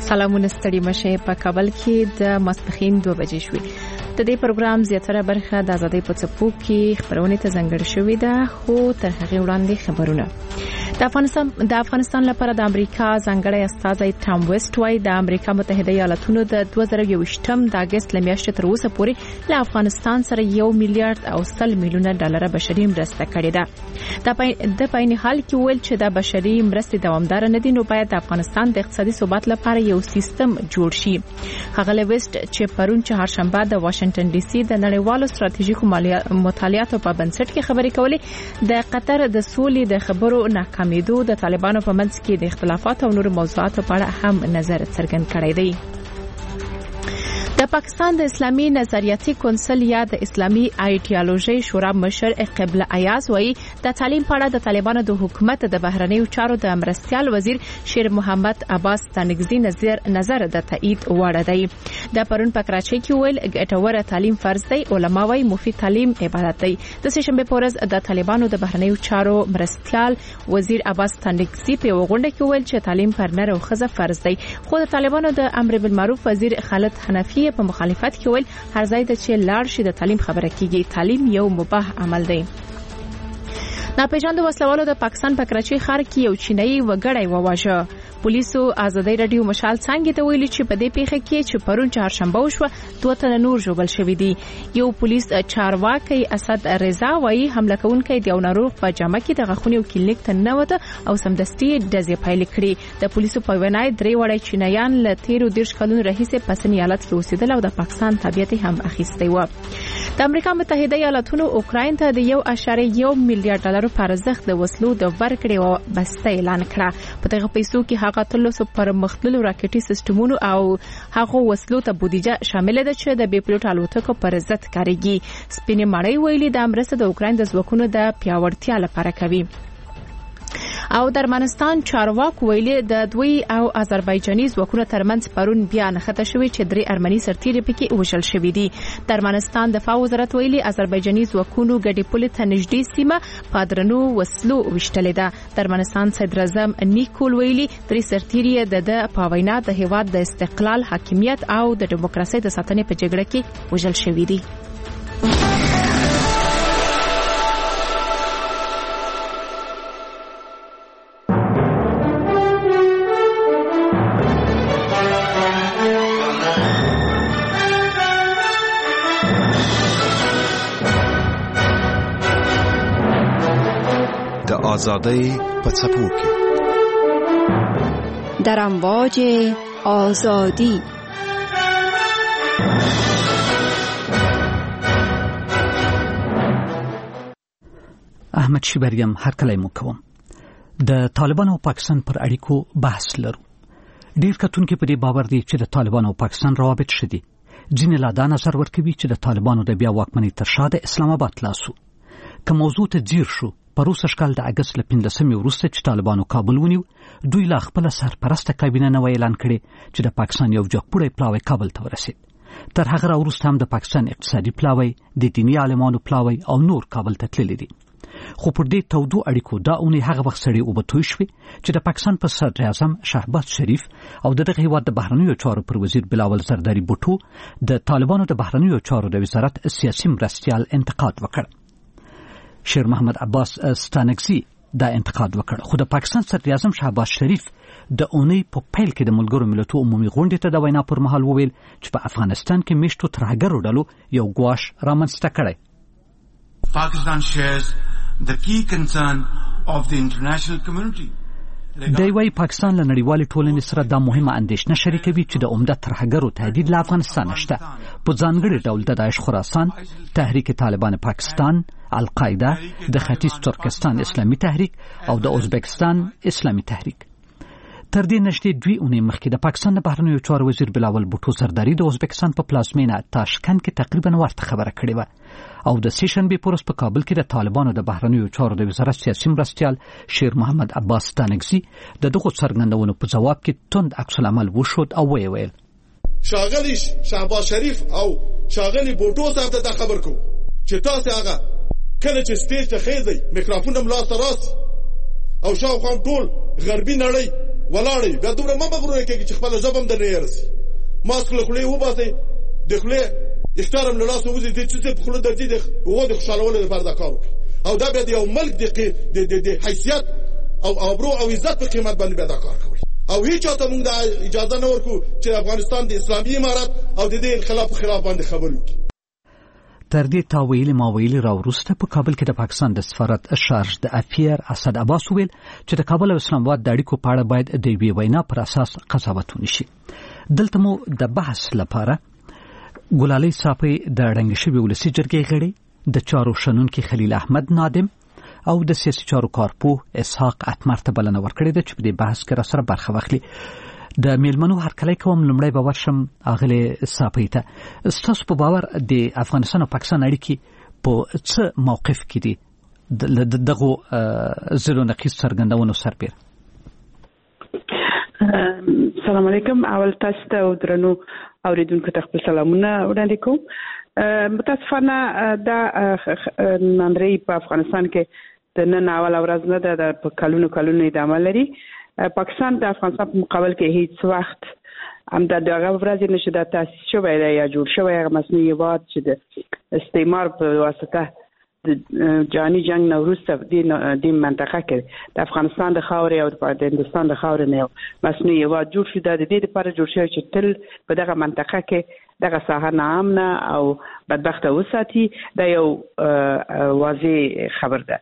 سلامونه ستړي مشه په کابل کې د ماسپخین 2 بجې شوې. د دې پروګرام زیاتره برخه د آزادۍ په څپو کې خبرونه ته ځانګړې شوې ده، خو تر هغه وړاندې خبرونه. د افغانستان لپاره د امریکا ځانګړی استازی ټام ویسټ وايي د امریکا متحده ایالاتونو د 2021م د اگست لمیاشتې تر اوسه پورې له افغانستان سره 1 میلیارډ او 100 میلیونه ډالر بشري مرسته کړې ده. د په حال کې ویل چې د بشري مرستې دوامدار نه دي، نو باید د افغانستان د اقتصادي ثبات لپاره یو سیستم جوړ شي. ښاغلی ویسټ چې پرون چهارشنبه د واشنگټن ډي سي د نړیوالو ستراتیژیکو مطالعاتو په بنسټ کې خبرې کولې، د قطر د سولې د خبرو ناکامیدو، د طالبانو په منځ کې د اختلافات او نور موضوعاتو په اړه هم نظر څرګند کړی دی. د پاکستان د اسلامي نظریاتي کونسل یا د اسلامي ایډیالوژي شورا مشر قبله ایاز وایي د تعلیم په اړه د طالبانو د حکومت د بهرنیو چارو د مرستيال وزیر شیر محمد عباس تانگزی نظر د تایید وړ دی. د پرون په کراچۍ کې ویل ګټور تعلیم فرض دی، علما وايي مفید تعلیم عبادت دی. د سهشنبه په ورځ د طالبانو د بهرنیو چارو مرستيال وزیر عباس تانگزی په غونډه کې ویل چې تعلیم پر نر او ښځه فرض دی، خو د طالبانو د امر بالمعروف وزیر خالد حنفی په مخالفت کې ویل هر ځای ته چې لاړ شي د تعلیم خبره کیږي، تعلیم یو مباح عمل دی. ناپېژاندو وسلوالو د پاکستان په کراچۍ ښار کې یو چینایي وګړی وواژه. پولیسو ازادۍ رادیو مشال څنګه ته ویلي چې په دې پیښه کې چې پرون چهارشنبه وشوه 2 تنه نور ژوبل شوي دي. یو پولیس چارواکي اسد رضا وایي حمله کوونکی د یو ناروغ په جامه کې د غاښونو کلینیک ته ننوته او سمدستي ډزې پیل کړې. د پولیسو په وینا درې وړي چینایان له 13 کلونو راهیسې په سن ایالت کې اوسېدل او د پاکستان تابعیت هم اخیستی و. د امریکا متحده ایالاتونو اوکراین ته د 1.1 میلیارډ ډالر پر ارزښت د وسلو د ورکړې او بسته اعلان کړه. په دغه پیسو کې هغه تلوسو پر مختلفو راکټي سیستمونو او هغه وسلو ته بودیجه شامل ده چې د بي پلوټ الوتکو پر ضد کاریږي. سپینې مړۍ ویلي د مرسته د اوکراین د ځواکونو د پیاوړتیا لپاره کوي. او درمنستان چارواکو ویلي د دوی او آذربایجاني ځواکونو ترمنځ پرون بیا نښته شوې چې 3 ارمني سرتیري پکې وژل شوي دي. درمنستان دفاع وزارت ویلي آذربایجاني ځواکونو ګډې پولې ته نږدې سیمه په درنو وسلو وشتلې ده. درمنستان صدر اعظم نیکول ویلي 3 سرتیري د پاوینا د هیواد د استقلال، حاکمیت او د دیموکراسي د ساتنې په جګړه کې وژل شوي دي. آزادی په څپو کې در امواج آزادی. احمد شیبریم هرکلی مو کوم. د طالبانو او پاکستان پر اړیکو بحث لرو. ډیر کتونکو په دې باور دي چې د طالبانو او پاکستان روابط شدي. ځینې لا دا نظر ورکوي چې د طالبانو د بیا واکمنۍ تر شا د اسلام آباد لاسو. که موضوع ته ځیر شو، پروسه شکل د اگست ل 15 وروسته چې طالبانو کابل ونیو، دوی لا خپل سرپرسته کابینه نو اعلان کړي چې د پاکستان یو جګپوړی پلاوی کابل ته ورسید. تر هغه وروسته هم د پاکستان اقتصادي پلاوی، د دینی عالمانو پلاوی او نور کابل ته تللی دي. خو پر دې تودو اړیکو دا اونۍ هغه وخت سړی او بتوي شوې چې د پاکستان په صدر اعظم شهباز شریف او دغه هیواد د بهرنیو چارو پر وزیر بلاول زرداری بوټو د طالبانو د بهرنیو چارو د وزارت سیاسي مرستيال انتقاد وکړ. شیر محمد عباس ستانکزی دا انتقاد وکړ، خو د پاکستان صدر اعظم شهباز شریف د اونۍ په پیل کې د ملګرو ملتونو عمومي غونډې ته د وینا پر مهال وویل چې په افغانستان کې میشتو ترهګرو ډلو یو ګواښ رامنځته کړی. Pakistan shares the key concern of the international community. دی وايي پاکستان له نړیوالې ټولنې سره دا مهمه اندېښنه شریکوي چې د عمده ترهګرو تهدید له افغانستان شته، په ځانګړي ډول د داعش خراسان، تحریک طالبان پاکستان، القاعده، د ختیځ ترکستان اسلامي تحریک او د ازبکستان اسلامي تحریک. تر دې نږدې 2 اونۍ مخکې د پاکستان د بهرنیو چارو وزیر بلاول بوټو زرداری د ازبکستان په پلازمینه تاشکند کې تقریبا ورته خبره کړې و، او د سهشنبه په ورځ په کابل کې د طالبانو د بهرنیو چارو د وزارت سیاسي مرستيال شیر محمد عباس تانگزی دغه څرګندونو په جواب کې توند عکس العمل وشود او ویل شاغلی شهباز شریف او شاغلی بوټو صاحب ته خبر کو چې تاسو هغه کله چې سټیج ته خېځي میکروفون ملاس راس او شاوخوا ټول غربي نړۍ ولاړې بیا دومره مه مغرور کېږي چې خپله ژبه هم درنه یېرسي ماسک له خولې وباسئ د خولې اختیار هم له لاسه ووځي چې څه په خوله درځي د هغو د خوشحالولو لپاره دا کار وکړي او دا بیا د یو ملک د حیثیت او ابرو او عزت په قیمت باندې بیا دا کار کوي او هیڅ چاته موږ دا اجازه نه ورکو چې افغانستان د اسلامي امارت او د دې انقلاب په خلاف باندې خبرې وکړي. تر دې تاویل ماویل راوروسته په کابل کې د پاکستان د سفارت شارج د افیر اسد عباس ویل چې د کابل او اسلام آباد د اړیکو په اړه باید د یوې وینا پر اساس قضاوت ونشي. دلته مو د بحث لپاره ګلالۍ صافی د رنګ شوی ولسی جرګې غړي د چارو شنونکي خلیل احمد نادم او د سیاسي چارو کارپوه اسحاق اتمر ته بلنه ورکړې ده چې په دې بحث کې را سره برخه واخلي. د میلمنو هرکلی کوم لومړی به ورشم اغلې صافی ته. ستاسو په باور د افغانستان او پاکستان اړیکې په څه موقف کې دي دغه زلو نقیص څرګندونو سربېره؟ السلام علیکم. اول تاسو ته او درنو اوریدونکو ته خپل سلامونه وړاندې کوم. متاسفانه دا ناندري په افغانستان کې د نن اول ورځ نه ده، په کلونو ادامه لري. پاکستان د افغانستان په مقابل کې هیڅ وخت هم د دغه ورځې نشي د تاسیس شوی دی یا جوړ شوی هغه مصنوعي هېواد چې د استعمار په واسطه د جهاني جنگ نه وروسته د منطقه کې د افغانستان د خاورې او د هندوستان د خاورې نه یو مصنوعي هېواد جوړ شو. د دې لپاره جوړ شوی چې تل په دغه منطقه کې دغه ساحه ناامنه او بدبخته وساتي. دا یو واضح خبر ده.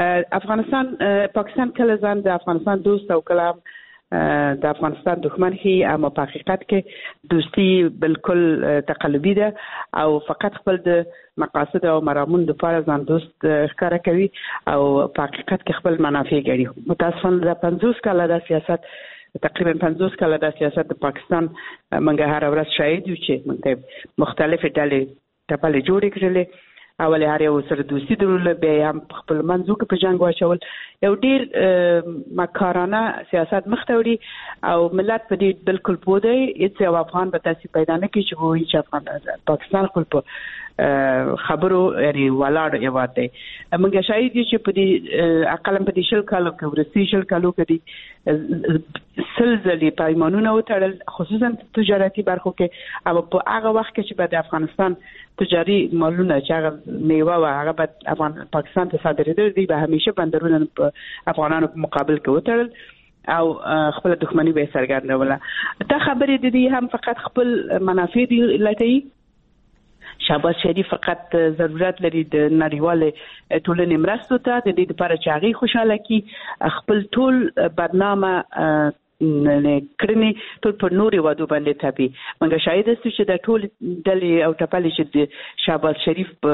پاکستان کله ځان د افغانستان دوست او کله د افغانستان دښمن هي، اما په حقیقت کې دوستی بالکل تقلبي ده او فقط خپل د مقاصد او مرامون د لپاره ځان دوست ښکاره کوي او په حقیقت کې خپل منافع ګڼي. متاسفانه د 50 کاله د سیاست تقریبا 50 کاله د سیاست د پاکستان منګه هر ورځ شاهد یو چې منګه مختلفې ډلې ټپلې جوړې کړلې. اول هر یو سره دوستی درلوده، بیا هم خپل منځو کې په جنگ واچول. یو ډیر مکارانه سیاست مخته وړي او ملت په دې بالکل پوه دی. هیڅ یو افغان به تاسو پیدا نه کړي چې وایي چې پاکستان خپل په خبرو یعنی ولاړ هېواد دی. موږ شاهد یو چې په دې اقلم په دې شل کالو کې ورستی شل کالو کې دي سلسله پیمانونه وتړل، خصوصا تجارتي برخو کې. او په هغه وخت کې چې د افغانستان تجاري مالونه چې هغه میوه و هغه پاکستان ته صادرېدل دي، به همیشه بندرونه افغانانو په مقابل کې وتړل او خپل دښمنی به څرګندوله. دا خبرې د دې هم فقط خپل منافع دي لټوي. شهباز شریف فقط ضرورت لري د نړیوالې ټولنې مرستو ته د دې لپاره چې هغه خوشاله کی خپل ټول بدنامه کړنې ټول پر نورې وادو باندې تابي. موږ شاهد یو چې د ټول ډلې او ټپلې چې د شهباز شریف په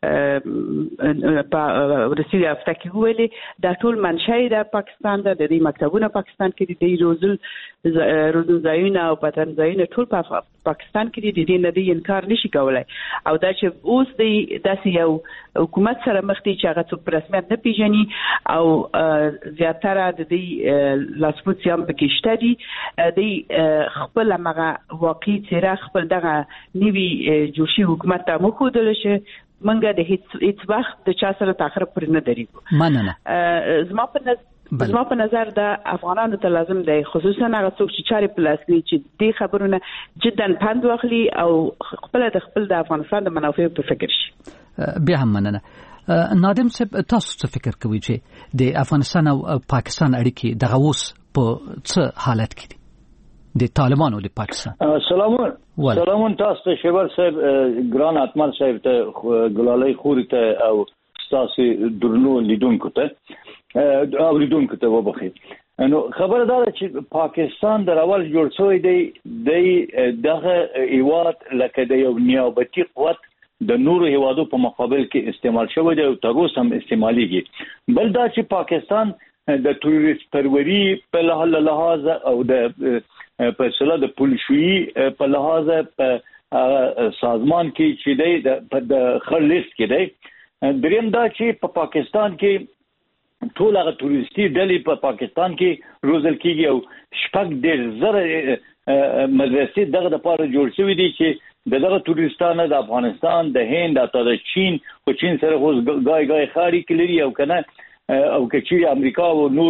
ورسي هفته کې ویلي دا ټول منشأ د پاکستان د دې مکتبونه پاکستان کې د روزل ځایونه او پاتن ځایونه ټول په پاکستان کې د دې نه دی انکار نشي کولای. او دا چې اوس د داسې یو حکومت سره مخ دي چې هغه څوک په رسمیت نه پیژني او زیاتره د دې لاسپوڅ هم پکې شته دي. د خپل هغه واقعي څېره خپل دغه نوي جوړ شوي حکومت ته مخودل شي. منګه د هیڅ وخت د چا سره تاخیر پر نه درېږو. مننه. زما په نظر د افغانانو ته لازم دی خصوصا هغه څوک چې چارې په لاس کې چې دې خبرونه جدا پند واخلي او خپل د افغانستان د منافعو په فکر شي. بیا هم مننه. نادم صاحب تاسو څه فکر کوئ چې د افغانستان او پاکستان اړیکې دغه اوس په څه حالت کې دي د طالبانو او د پاکستان؟ سلامون تاسو ته شیبر صاحب، ګران اتمر صاحب ته، ګلالۍ خوري ته او تاسو درنو لیدونکو ته اوریدونکو ته وبخښئ. نو خبره دا ده چې پاکستان د اول جوړ شوی دی دغه هیواد لکه د یو نیابتي قوت د نورو هیوادو په مقابل کې استعمال شوی دی او تر اوسه هم استعمالېږي. بل دا چې پاکستان د تروریست پروري په لحاظ او د په اصطلاح د پولیسوي په لحاظ په سازمان کې چې دی د خړ لیست کې دی. دریم دا چې په پاکستان کې ټول هغه تروریستي ډلې په پاکستان کې روزل کېږي او 6,000 مدرسې دغه لپاره جوړ شوې دي چې دغه تروریستانه د افغانستان، د هند، حتی د چین، خو چین سره اوس ګای خاري کړي او کنه او کچې امریکا او نورو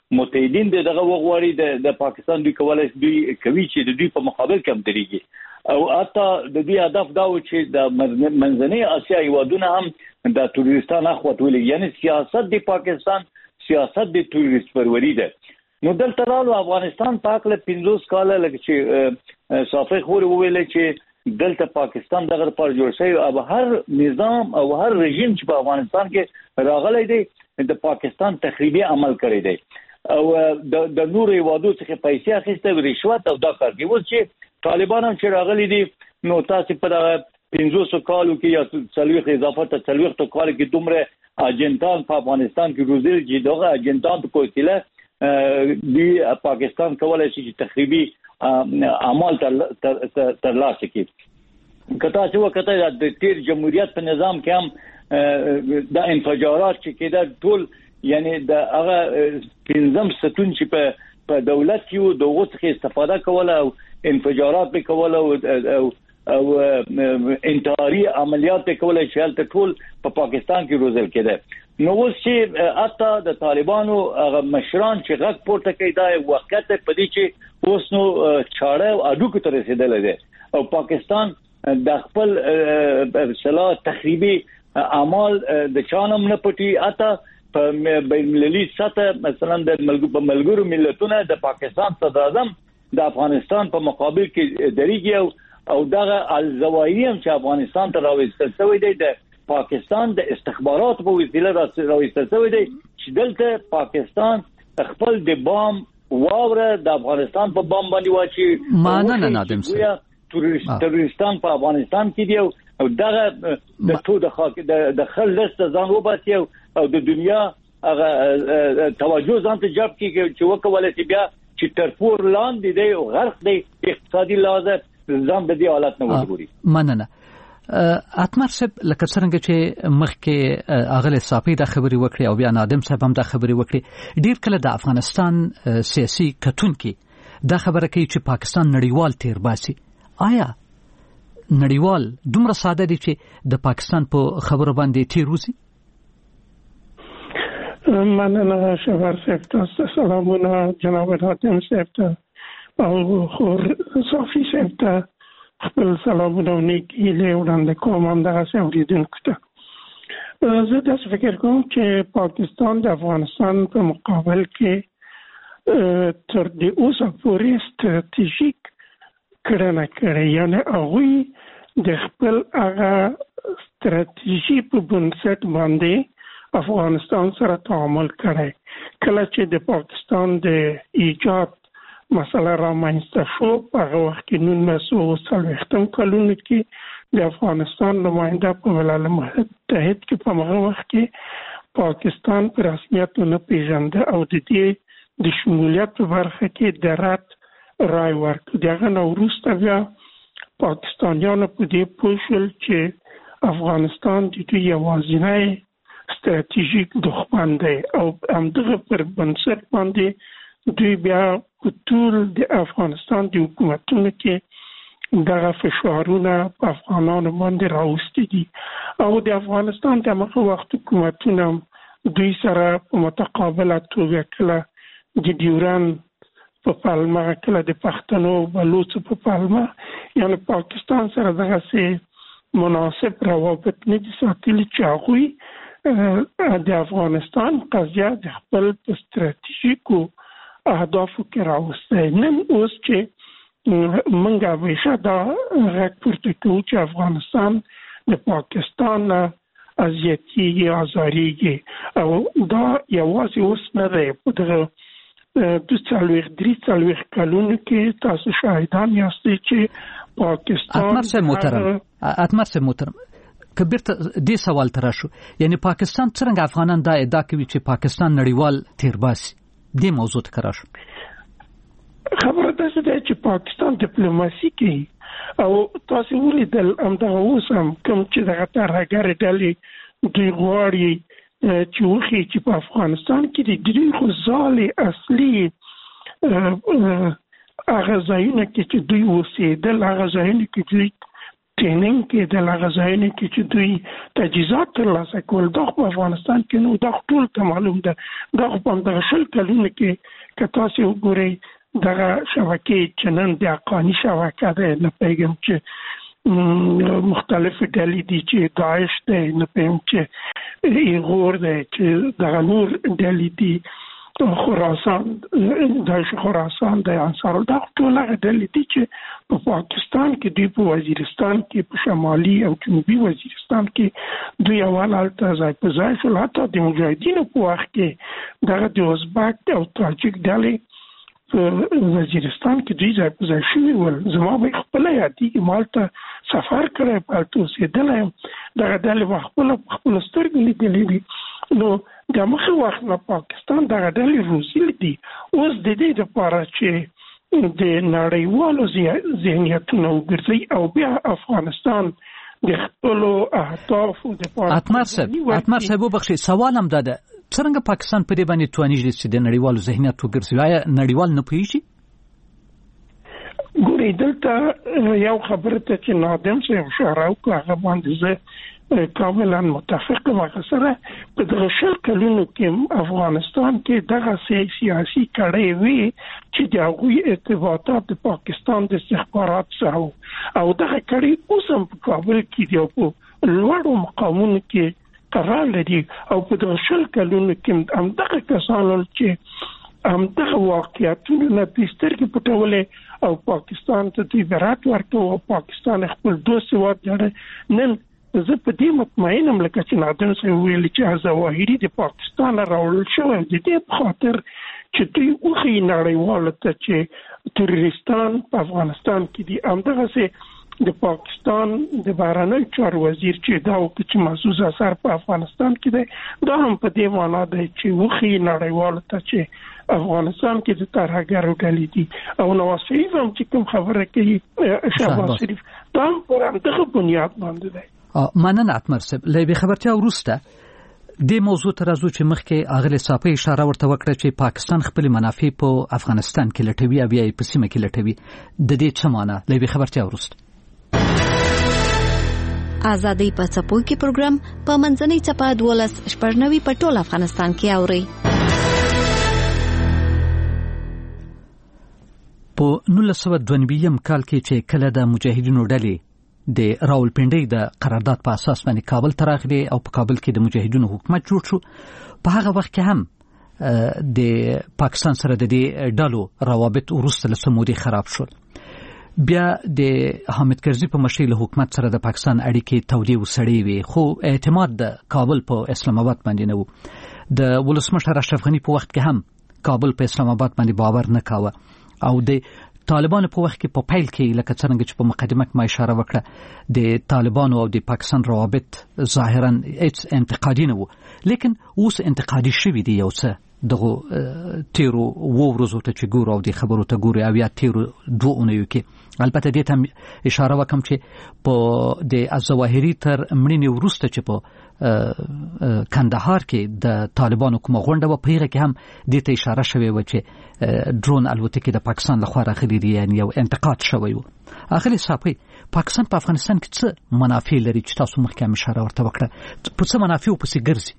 متحدین دغه وغواړي د پاکستان دوی کولای دوی کوي چې د دوی په مقابل کې هم درېږي او حتی د دې هدف دا و چې د منځنۍ اسیا هیوادونه هم د تروریستان اخوت ولې یعنی سیاست د پاکستان سیاست د تروریست پروری ده نو دلته راو افغانستان پاکله 15 کال لکه چې صافی خور ویل چې دلته پاکستان دغه پر جوړ شوی او هر نظام او هر رژیم چې په افغانستان کې راغلی دی د پاکستان تخریبي عمل کړی دی او د نور هیوادو څخه پیسې اخیسته رشوت او دا کار کوي چې طالبان هم چې راغلي دي نو تاسو په دغه 500 کالو کې یا څلويخ اضافه ته څلويخ کال کې دومره اجنټان په افغانستان کې روزل چې دغه اجنټان په کوتله دی پاکستان کولای شي چې تخریبي اعمال تر لاسه کړي کته چې وکړه د تیر جمهوریت په نظام کې هم د انفجارات چې کېده ټول یعنی د هغه پنځم ستون چې په دولت کې دغه څخه استفاده کوله او انفجارات به کوله او انتحاري عملیات کوله چې تل ټول په پاکستان کې روزل کېده نو اوس چې اته د طالبانو هغه مشران چې غږ پورته کوي دا وخت په دې چې اوس نو چاړه او اډوکو ته رسیدل دي او پاکستان د خپل صلاح تخریبي اعمال د چانم نه پټي اته په بین المللي سطح مثلا د ملګرو ملتونو د پاکستان صدر اعظم د افغانستان په مقابل کې درېږي او دغه الزوایری چې افغانستان ته راوستل شوی دی د پاکستان د استخبارات په وسیله راوستل شوی دی چې دلته پاکستان خپل د بام واوره د افغانستان په بام باندې واچي مانه نادم سي تروریستان په افغانستان کې دی او دغه د تو د خاک د خل لست ځان وباسي او د دنیا هغه توجه ځان ته جلب کیږي چې وکولای شي بیا چې ترپور لاندې دی او غرق دی اقتصادي لازم ځان د دې حالت نه وګوري مننه اتمر صاحب لکه څنګه چې مخکې اغله صافي د خبري وکړي او بیا نادم صاحب هم د خبري وکړي ډیر کله د افغانستان سیاسي کتونکي دا خبره کوي چې پاکستان نړیوال تیر باسي آیا نړیوال دومره ساده دي چې د پاکستان په خبرو باندې تیروزي مننه شهر صاحب تاسو سلامونه جناب حاتم صاحب او خور صافي صاحب خپل سلامونه نیکی له وړاندې کوم هم دغه اوریدونکو ته زه تاسو فکر کوم چې پاکستان د افغانستان په مقابل کې تر دې اوسه پورې ستراتیژیک کړنه کړې یعنی هغه د خپل هغه ستراتیژي په بنسټ باندې افغانستان سره تعامل کړی کله چې د پاکستان د ایجاد مسله رامنځته شو په هغه وخت کې 1940 کلونو کې د افغانستان نماینده په ملل متحد کې په هغه وخت کې پاکستان په رسمیت نه پیژنده او د دې د شمولیت په برخه کې د رات رای ورکړ دغه نو وروسته بیا پاکستانیانو په دې پوه شول چې افغانستان د دوی یوازینی ستراتیژیک دښمن دی او همدغه پر بنسټ باندې دوی بیا په ټول د افغانستان د حکومتونو کې دغه فشارونه په افغانانو باندې راوستي دي او د افغانستان د هغه وخت حکومتونه دوی سره په متقابله توګه کله د ډیورن په پالما کله د پښتنو بلوچ په پالما یعنی پاکستان سره دغه سي مناسب روابط نه دي ساتلي چې هغه د افغانستان قضیه د خپل ستراتیژیکو اهدافو کې راوستي نن اوس چې منګه ویشه دا راپورته کوي چې افغانستان د پاکستان ازیاتي ازاریږي او دا یوازې اوس نه دی په دغه د څلويخ کلونو کې تاسو شاهدان یاستئ چې پاکستان اتمر سه محترم کبیر ته دې سوال تراشو یعنی پاکستان څنګه افغانان دا ادعا کوي چې پاکستان نړیوال تیرباسي دې موضوع ته کراش خبره ده چې پاکستان ډیپلوماسي کوي او تاسو ولیدل همدغه اوس هم کوم چې دغه ترهګر ډلې دوی غواړي چې وخی چې په افغانستان کې د دریغو ځالې اصلي هغه ځایونه کې چې دوی اوسېدل هغه ځایونه کې دوی ټریننګ کې د غذاینه کې چې دوی تجهیزات ترلاسه کول د افغانستان کې نو د ټول ته معلوم ده د په شل کلونو کې که تاسو وګورئ دغه شبکې چې نن د افغاني شبکه ده نه پیغام چې مختلف ډلې دي چې داعش ده نه پیغام چې ایغور ده چې دغه نور ډلې دي خراسان داعش خراسان د انصار الله ټول هغه ډلې دي چې په پاکستان کې دی په وزیرستان کې په شمالي او جنوبي وزیرستان کې دوی اول حالت ځای په ځای شول حتی د مجاهدینو په وخت کې دغه د ازبک او تاجک ډلې په وزیرستان کې دوی ځای په ځای شوي ول زما به خپل یادېږي مالته سفر کړی په هلته اوسېدلی یم دغه ډلې خپل سترګې لیدلې دي نو د مخه وخت نه پاکستان دغه ډلې روزلي دي اوس د دې لپاره چې د نړیوالو ذهنیتونو وګرځي او بیا افغانستان د خپلو اهدافو لپاره اتمر صاحب وبخښئ سوال هم دا ده څرنګه پاکستان په دې باندې توانیږي چې د نړیوالو ذهنیت وګرځي آیا نړیوال نه پوهېږي؟ ګورئ دلته یو خبره ته چې نادم صاحب اشاره وکړه هغه باندې زه کاملا متفق یم هغه سره په دغه شل کلونو کې افغانستان کې دغه سیاسي کړۍ وي چې د هغوی ارتباطات د پاکستان د استخبارات سره او دغه کړۍ اوس هم په کابل کې دي او په لوړو مقامونو کې قرار لري او په دغه شل کلونو کې همدغه کسانو چې همدغه واقعیتونو نه سترګې پټولې او پاکستان ته دوی برات ورکوي او پاکستان خپل دوست هېواد ګڼي نن زه په دې مطمئنم لکه چې نادم صاحب ویلي چې ظواهري د پاکستان راوړل شوی د دې په خاطر چې دوی وښیي نړیوالو ته چې تروریستان په افغانستان کې دي همدغسې د پاکستان د بهرنیو چارو وزیر چې دا وکړي چې محسوس اثر په افغانستان کې دی دا هم په دې معنا دی چې وښیي نړیوالو ته چې افغانستان کې د ترهګرو ډلې دي او نواز شریف هم چې کوم خبره کوي شهباز شریف دا هم پر همدغه بنیاد باندې دی. مننه اتمر صاحب له دې خبرتیا وروسته د موضوع ته راځو چې مخکې اغلی صافي اشاره ورته وکړه چې پاکستان خپل منافع په افغانستان کې لټوي او بیا یې په سیمه کې لټوي د دې څه معنی له دې خبرتیا وروسته آزادۍ په څپو کې پروګرام په منځنۍ چپه 12 په ټول افغانستان کې اوري په 1992 کال کې چې کله د مجاهدینو ډلې د راولپنډۍ د قرارداد په اساس باندې کابل ته راغلي او په کابل کې د مجاهدینو حکومت جوړ شو په هغه وخت کې هم د پاکستان سره د دې ډلو روابط وروسته له څه مودې خراب شول بیا د حامد کرزي په مشرۍ له حکومت سره د پاکستان اړیکې تودې وسړې وي خو اعتماد د کابل په اسلام آباد باندې نه و د ولسمشر اشرف غني په وخت کې هم کابل په اسلام آباد باندې باور نه کاوه او د طالبانو په وخت کې په پیل کې لکه څنګه چې په مقدمه کې ما اشاره وکړه د طالبانو او د پاکستان روابط ظاهرا هیڅ انتقادي نه وو لیکن اوس انتقادي شوي دي یو څه دغه تیرو ورځو ته چې ګورو او د خبرو ته ګورو او یا تیرو 2 اونیو کې البته دې ته اشاره وکم چې په د ظواهري تر مړینې وروسته چې په کندهار کې د طالبانو کومه غونډه و په هغه کې هم دې ته اشاره شوې و چې ډرون الوتکې د پاکستان لخوا راغلي دي یعنی یو انتقاد شوی و اخلي صاحب پاکستان په افغانستان کې څه منافع لري چې تاسو مخکې هم اشاره ورته وکړه په څه منافع او په څه ګرځي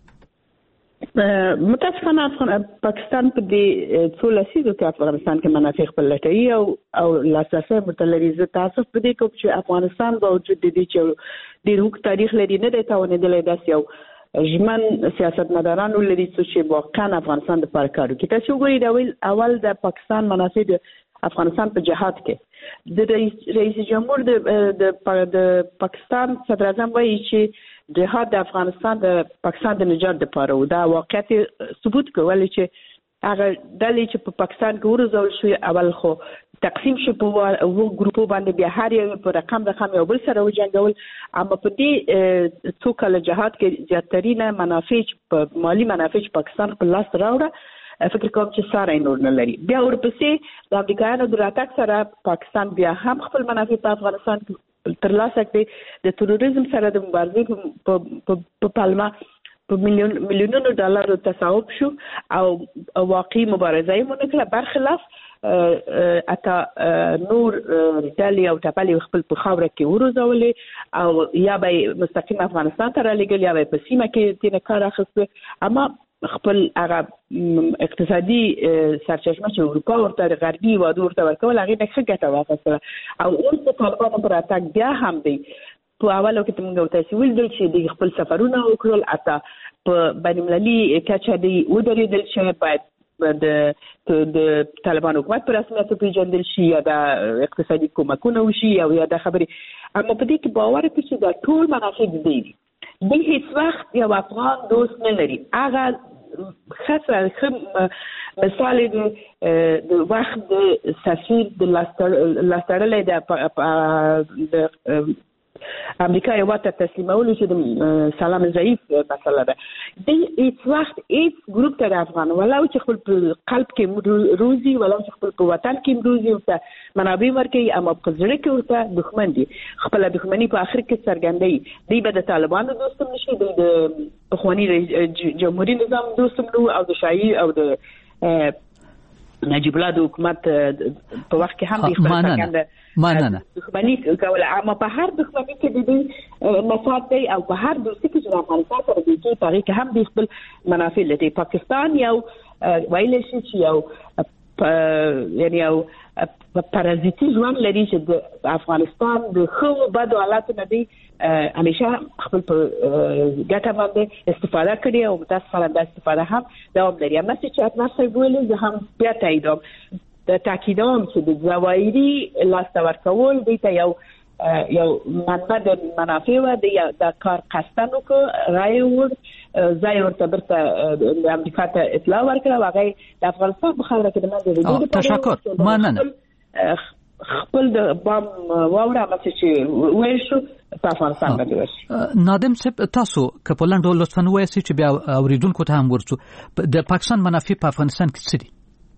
متاسفانه پاکستان په دې څو لسیزو کې افغانستان کې منافع خپل لټوي او لاساسه متلري زه تاسو په دې کوم چې افغانستان باوجود د دې چې ډېر وخت تاریخ لري نه دی توانېدلی داسې یو ژمن سیاستمدارانو لري چې واقعا افغانستان د لپاره کار وکړي تاسو وګورئ اول د پاکستان منافع د افغانستان په جهاد کې د رئیس جمهور د پاکستان صدر اعظم وایي چې جهاد د افغانستان د پاکستان د نجات لپاره و دا واقعیت ثبوت کوي چې هغه ډلې چې په پاکستان کې ورزول شوی اول خو تقسیم شو په وو ګروپو باندې بیا هر یو په رقم یو بل سره وجنګول اما په دې څو کال جهاد کې زیاترینه منافع په مالی منافع پاکستان په لاس راوړه فکر کوم چې ساره نور نه لري بیا ورپسې د امریکایانو د راتګ سره پاکستان بیا هم خپل منافع په افغانستان کې ترلاسه کړي د تروریزم سره د مبارزې په پالما په میلیونونو ډالر تصاحب شو او واقعي مبارزه یې مونږ کړه برخلاف اته نور ریټالي او ټاپلي خپل په خاوره کې ورزولې او یا به مستقیم افغانستان ته رالېږل یا به په سیمه کې تینه کار اخیسته اما خپل هغه اقتصادي سرچشمه چې اروپا ورته غربي وادو ورته ورکول هغه نه ښه ګټه واخیستله او اوس په طالبانو پر اتاک بیا هم دی په اولو کې موږ تاسو ویل چې د خپل سفرونه وکړل اته په بین المللي کچه دی ودرېدل چې باید د طالبان حکومت پر رسمیت پیژندل شي یا د اقتصادي کومکونه وشي او یا د خبرې اما په دې کې باور کوي چې دا ټول منافع دي د هیڅ وخت یو افغان دوست نه لري هغه خاصه مثال د وخت د سفیر د لاستړلې د امریکا یو ته تسلیمولو چې د سلام ضعیف مسله ده د هیڅ وخت هیڅ ګروپ ته افغان ولو چې خپل قلب کې روزي ولو چې خپل وطن کې روزي او منابع ورکي اما په ځړ کې ورته دښمن دي خپل دښمنۍ په اخر کې څرګندوي دی به د طالبانو دوستم نشي د اخواني جمهوریت نظام دوستم نو او د شایي او د نجیب الله د حکومت په وخت کې هم د خپل څرګنده دښمنۍ کول اما په هر دښمنۍ کې د مفاد دی او په هر دوستي کې چې افغانستان سره دی په هغه کې هم د خپل منافع لري پاکستان یو ویل شي چې یو یعنی یو پارازیتي ژوند لري چې د افغانستان د خو بد حالات نه دی همیشه خپل په ګټه باندې استفاده کړي او متاسفانه د استفاده هم دوام لري اما چې اتمر صاحب ویل زه هم بیا تاییدوم د تاکیدوم چې د ظواهري لاسته ورکول دی ته یو منبع د منافع و د کار قصدنو کو رای ور ځای ورته برته د امریکا ته اطلاع ورکړه هغه د افغانستان په خاطر کې د منځ تشکر مننه خپل د بام واوره مڅ چې ویل شو په افغانستان باندې وشي نادم صاحب تاسو کپلان ډول لطفا وایي چې بیا اوریدونکو ته هم ورسو د پاکستان منافع په افغانستان کې څه دي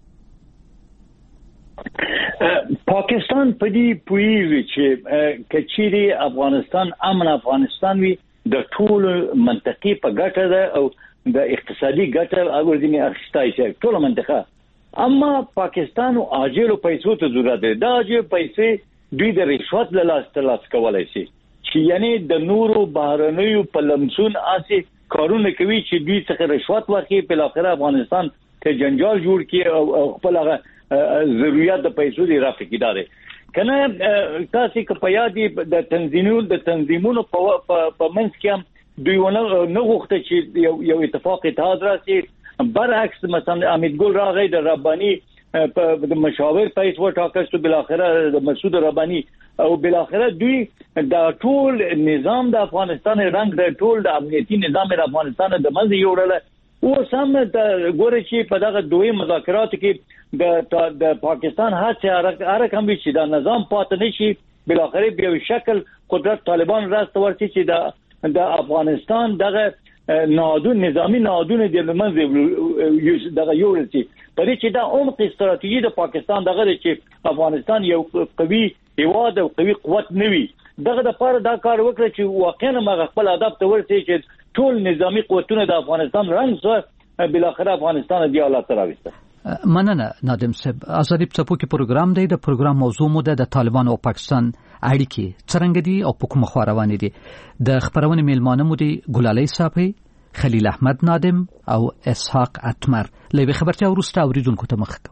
پاکستان په دې پوهیږي چې کچيري افغانستان امن افغانستان وي د ټول منطقي په ګټه ده او د اقتصادي ګټه اورځنی اخیستای شي ټول منطقه اما پاکستان او اجل پیسو ته ضرورت ده دا چې پیسې دوی د رشوت له لاس کولای شي چې یعنی د نورو بهرنیو په لمسون اسي کارونه کوي چې دوی څخه رشوت ورکړي په اخر افغانستان ته جنجال جوړ کړي او خپل ضرورت د پیسو دی رافع کیداره کنه تاسو کې په یادې د تنظیمونو په منځ کې دوی نه غوښته چې یو اتفاق اتحاد راسي برعکس مثلا امید ګل راغی د ربانی د مشاور پیس وټاکل بل اخره د مسعود ربانی او بل اخره دوی د ټول نظام د افغانستان رنګ د ټول د امنیتي نظام د افغانستان د منځ یوړل او سم د ګوري چې په دغه دوی مذاکرات کې د پاکستان هڅه رقم وی چې د نظام پاتې نشي بل اخره به شکل قدرت طالبان راست ورته چې د افغانستان دغه نظامی نادون د منځ دغه یورتي په دې چې دا عمق استراتیژي د پاکستان دغه چې افغانستان یو قوي هیواد او قوي قوت نوي دغه د پاره دا کار وکړي چې واقعا مغه خپل هدف ته ورسي چې ټول نظامی قوتونه د افغانستان رنګ سره بل اخر افغانستان دی حالت راوسته مننه نادم صاحب ازادي څپو کې پروګرام دی د پروګرام موضوع مو د طالبان او پاکستان اړیکې څنګه دي او په کومه خوا روانې دي د خبرونه میلمانه مو دي ګلالۍ صاحب خلیل احمد نادم او اسحاق اتمر لوي خبرتیا ورسته اوریدونکو ته مخ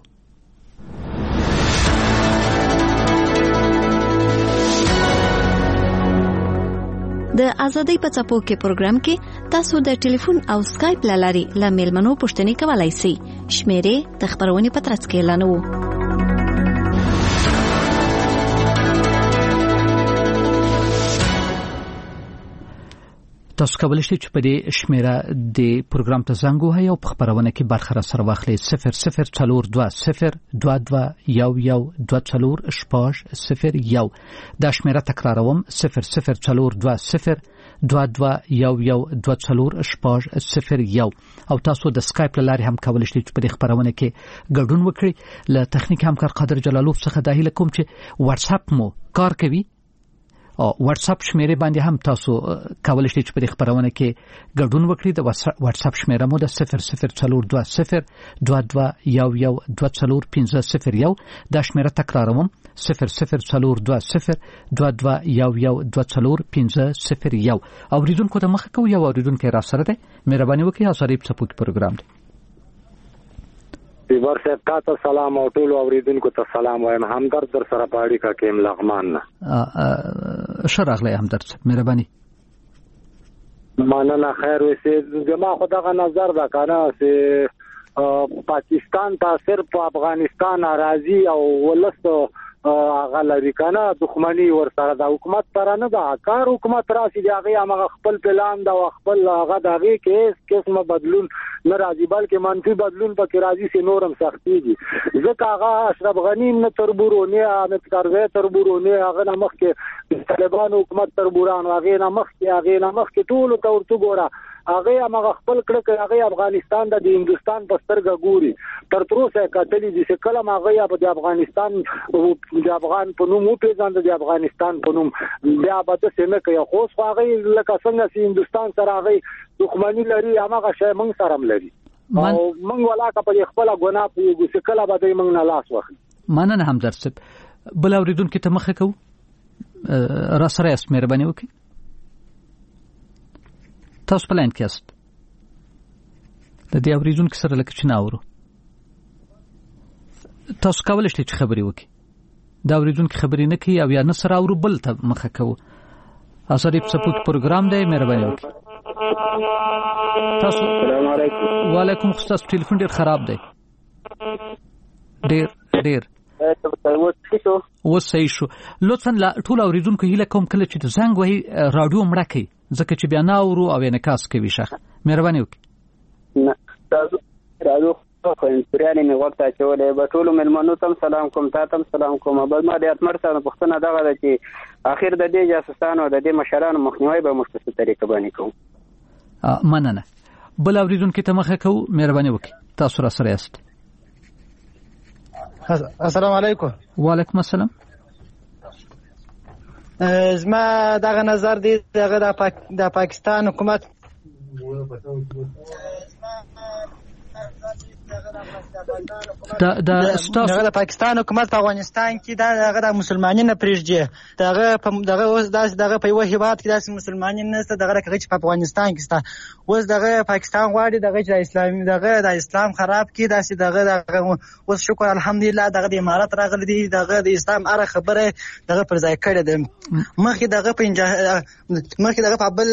د ازادۍ په څپو کې پروګرام کې تاسو د ټلیفون او سکایپ لاري له میلمنو پوښتنې کولای شئ شمیرې د خبرونې په ترڅ کې اعلانوو تاسو کولی شئ چې په دې شمیره د پروګرام ته زنګ ووهئ او په خبرونه کې برخه سره واخلئ 0042011240 دا شمیره تکراروم 0042011240 او تاسو د سکایپ لاري هم کولی شئ چې په دې خبرونه کې ګډون وکړئ له تخنیک همکار قادر جلالوف څخه د هیله کوم چې واتس اپ مو کار کوي واتس اپ شمیره باندې هم تاسو کولای شئ چې په خبرونه کې ګډون وکړئ. د واتس اپ شمیره مو د 00420112401501 دا شمیره تکراروم 00420112401501. اوریدونکو ته مخه کوي او اوریدونکو را سره ده مهرباني وکړئ اساري په سپوږ پروګرام دی. پیور صاحب تاسو سلام او ټول اوریدونکو ته سلام وایم. همدرد در سره پاړی کا کېم لغمان نه شراغله همدرد مهرباني مننه. خیر وسه زما خدغه نظر دا کنه چې پاکستان تاثیر په افغانستان راځي او ولست هغه لري کنه دښمنی ور سره د حکومت سره نه دا کار حکومت راشي دی هغه هغه خپل پلان دا خپل هغه دغه قسمه بدلون نه راځي بلکې منفي بدلون پکې راځي چې نورم سختي دي. ځکه هغه اشرف غنی نه تربورونه احمد کاروي تربورونه هغه نمخ کې طالبان حکومت تربوران هغه نمخ کې ټول تورته ګوره هغه هغه خپل کړه هغه افغانستان د هندستان په سترګه ګوري تر تروسه کتلې دي چې کله هغه په افغانستان د افغان په نوم پیژاند د افغانستان په نوم بیا به څه نه کوي خو هغه لکه څنګه چې هندستان سره هغه دښمنی لري هغه شی موږ سره لري او موږ ولاکه په خپل ګناه پیږو چې کله به موږ نه لاس واخلي. مننه همدرد بل اوریدونکو ته مخه کو را سره اس مهرباني وکړئ. تاسو په لاین کې یاست د دې اوریدونکو سره لکه چې ناورو تاسو کولای شئ چې خبري وکړئ. دا اوریدونکو خبري نه کوي او یا نه سره اورو بل ته مخه کو اساري په سپوږ پروګرام دی مهرباني وکړئ. تاسو السلام علیکم. وعلیکم السلام. ټلیفون ډیر خراب دی ډیر اوس صحیح شو. لطفا ټول اوریدونکو هیله کوم کله چې زنګ وهي رادیو مړه کړئ ځکه چې بیا نه اورو او انعکاس کوي شخ مهرباني وکړئ. نه تاسو رادیو خو انسپریالي می وخت اچولې به ټول ملمنو تم سلام کوم تاسو سلام کوم بل ما د اتمر سره پښتنه دغه ده چې اخر د دې جاسوسانو د دې مشرانو مخنیوي به مختصه طریقه باندې کوم. مننه. بل اوریدونکو ته مخه کو مهرباني وکړئ. تاسو را سره یاست. السلام علیکم. وعلیکم السلام. زما دغه نظر دی دغه د پاکستان حکومت د پاکستان حکومت په افغانستان کې دغه د مسلمانانو نه پریږدي دغه اوس دغه په یو هیواد کې داسې مسلمانان نشته دغه چې په افغانستان کې ستا اوس دغه پاکستان غواړي دغه چې اسلامي دغه د اسلام خراب کی داسې دغه اوس شکر الحمدلله دغه د امارات راغلي دي دغه د اسلام اره خبره دغه پر ځای کړی ده مخکې دغه په بل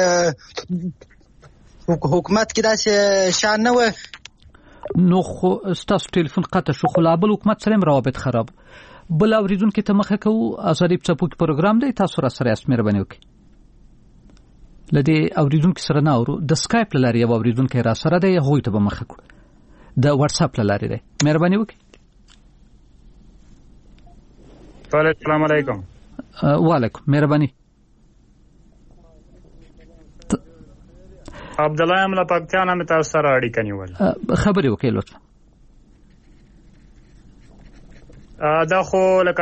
حکومت کې داسې شان نه و نو خو ستاسو ټلیفون قطع شو خو لا بل حکومت سره روابط خراب. بل اوریدونکو ته مخه کو ازادي په سپوږ پروګرام دی تاسو را سره اس مهرباني وکړئ. لدی اوریدونکو سره نه اورو د سکایپ لاري او اوریدونکو را سره دی هغه ته به مخه کو د واتس اپ لاري دی مهرباني وکړئ. السلام علیکم. وعلیکم مهرباني. عبد الله املا پاکستان هم تاسو سره اړیکه نیول خبري وکړئ لطفا. دا خو لکه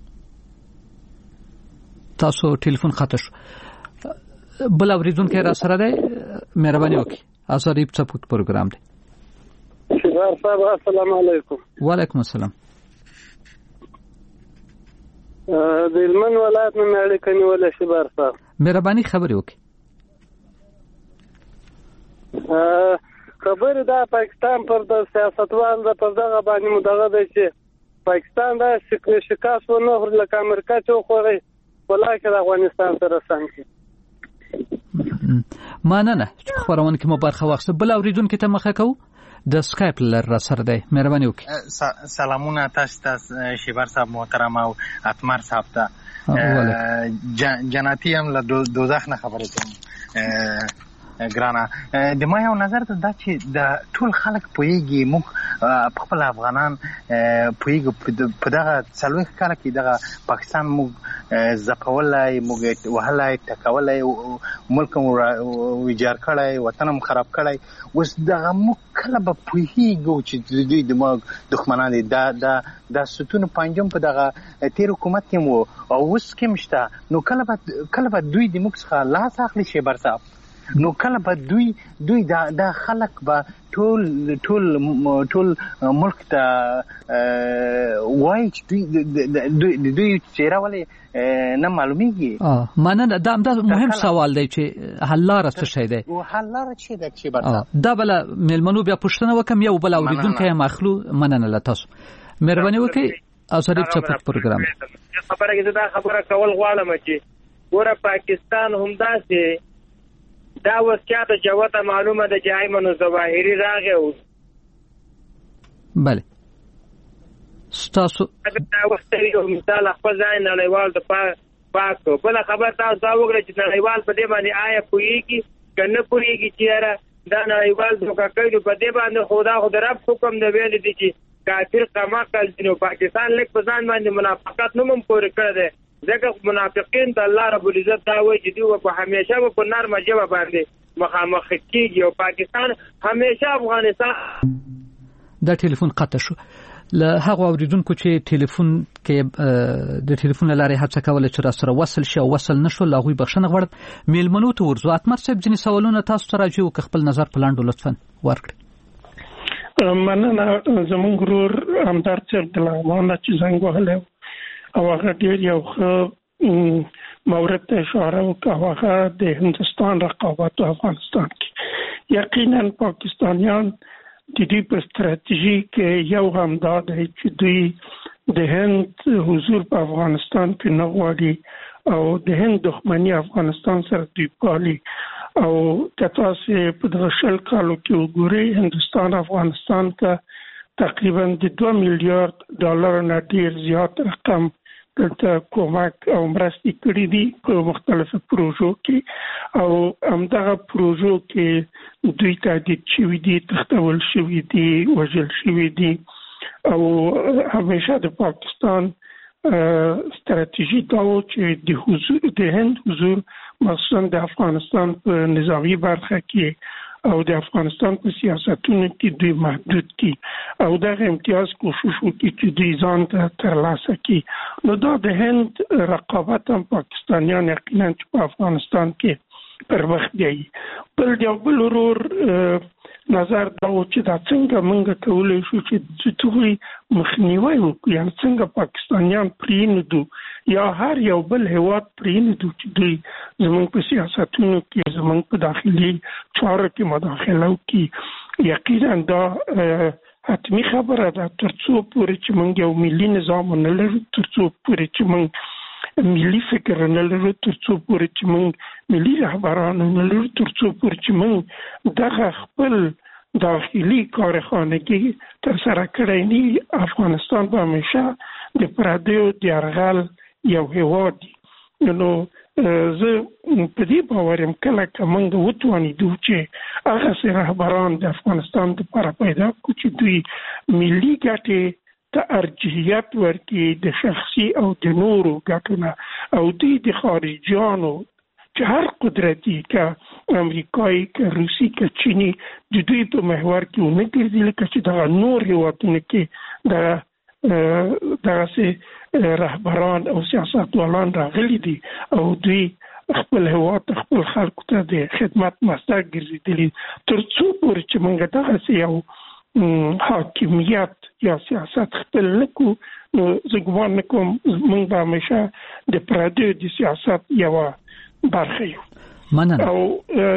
تاسو ټلیفون خطا شو. بل اوریدونکو را سره دی مهرباني وکړئ. ازادي په سپوږ پروګرام دی. شبار صاحب السلام علیکم. وعلیکم السلام. د هلمند ولایت نه اړیکه نیول شبار صاحب مهرباني خبري وکړئ. خبر دا پاکستان پر د سیاستوال د پر دغه باندې مدغه دی چې پاکستان دا شکاس و نه لکه امریکا چې خوغي ولکه د افغانستان سره څنګه مننه خبرونه کې مبارخه واخصه. بل اوریدونکو ته مخه کو د سکایپ لر سره دی مهرباني وکړئ. سلامونه تاسو ته شیبر صاحب محترم او اتمر صاحب ته جناتی هم له دوزخ نه خبرې کوم ګرانه د ما یو نظر ته دا چې د ټول خلک پوهیږي موږ په خپل افغانان پوهیږي په دغه 40 کال کې دغه پاکستان موږ ځپولای موږ وهلای ټکولای ملک مو ویجاړ کړی وطن هم خراب کړی اوس دغه موږ کله به پوهیږو چې دوی د دښمنان دي دا ستون پنځم په دغه تیر حکومت کې مو او اوس کې مشته نو کله به دوی د موږ څخه لاس اخلي شي برصاحب نو کله به دوی دا خلک به ټول ملک ته وایي چې دوی چیرې ولې نه معلومیږي مننه دا مهم سوال دی چې حل لاره څه شي دی او حل لاره چې د چې برصاحب دا بل ملمنو بیا پوښتنه وکم یو بل اوریدونکو مخلو مننه لتاسو مهرباني وکړئ او سره په پروګرام خبره کې دا خبره کول غواړم چې ګوره پاکستان هم داسې دا وسکیات جوته معلومه ده چې ایمن الظواهری راغی او بله ستاسو دا وخت یو مثال خپل ځای نړیوال د پاک بل خبر تاسو دا وګورئ چې نړیوال په دې باندې آیا پوهیږي کنه پوهیږي چې دا نړیوال دوکه کوي په دې باندې خدا رب حکم دی ویل دي چې کافر کما کل نو پاکستان لیک په ځان باندې منافقت نوم پورې کړی دی ځکه منافقین د الله رب العزت دا وایي چې دوی په همیشه په نرمه ژبه باندې مخامخ کیږي او پاکستان همیشه افغانستان دا ټلیفون قطع شو له هغه اوریدونکو چې ټلیفون کې د ټلیفون لارې هڅه کوله چې را سره وصل شي او وصل نشو لا غوي بخښنه غواړم میلمنو ته ورزو اتمر صاحب ځینې سوالونه تاسو ته راځي او خپل نظر په لاندو لطفا ورکړئ مننه زموږ ورور همدار صاحب د لغمانه چې زنګ وهلی او هغه ډېر یو ښه مورد ته اشاره وکړه هغه د هندوستان رقابت په افغانستان کې یقینا پاکستانیان د دې په ستراتیژي کې یو همدا دی چې دوی د هند حضور په افغانستان کې نه غواړي او د هند دښمني افغانستان سره دوی پالي او که تاسو په دغه شل کالو کې وګورئ هندوستان افغانستان ته تقریبا د 2 میلیارډ ډالر نه ډیر زیات رقم دلته کومک او مرستې کړې دي په مختلفو پروژو کې او همدغه پروژو کې دوی تهدید شوي دي تښتول شوي دي وژل شوي دي او همیشه د پاکستان ستراتیژي دا و چې د هند حضور مخصوصا د افغانستان په نظامی برخه کې او د افغانستان په سیاستونو کې دوی محدود کی او دغه امتیاز کوشش وکړي چې دوی ځان ته ترلاسه کړي نو دا د هند رقابت هم پاکستانیان یقینا چې په افغانستان کې پر وخت دی بل ورور نظر دا و چې دا څنګه موږ کولای شو چې دوی مخنیوي وکړي یعنې څنګه پاکستانیان پرېنږدو یا هر یو بل هیواد پرېنږدو چې دوی زموږ په سیاستونو کې زموږ په داخلي چارو کې مداخله وکړي یقینا دا حتمی خبره ده تر څو پورې چې موږ یو ملي نظام نه لرو تر څو پورې چې موږ ملي فکر نه لرو تر څو پورې چې موږ ملي رهبران نه لرو تر څو پورې چې موږ دغه خپل داخلي کارخانګي تر سره کړی نه افغانستان به همیشه د پردیو د یرغل یو هیواد نو زه په دې باور یم کله چې موږ وتوانیدو چې هغه رهبران د افغانستان لپاره پیدا کړو چې دوی ملي ګټې ته ارجحیت ورکړي د شخصي او د نورو ګټو او دوی د خارجيانو چې هر قدرتي که امریکایي که روسي که چینی د دوی په محور کې ونه ګرځي لکه چې دغه نور هیوادونه کې دغسې رهبران او سیاستوالان راغلي دي او دوی خپل هیواد خپل خلکو ته د خدمت مصدر ګرځېدلي تر څو پورې چې موږ دغسې یو حاکمیت یا سیاست خپل نه کړو نو زه ګمان نه کوم موږ به همیشه د پردیو د سیاست یوه برخه یو مننه او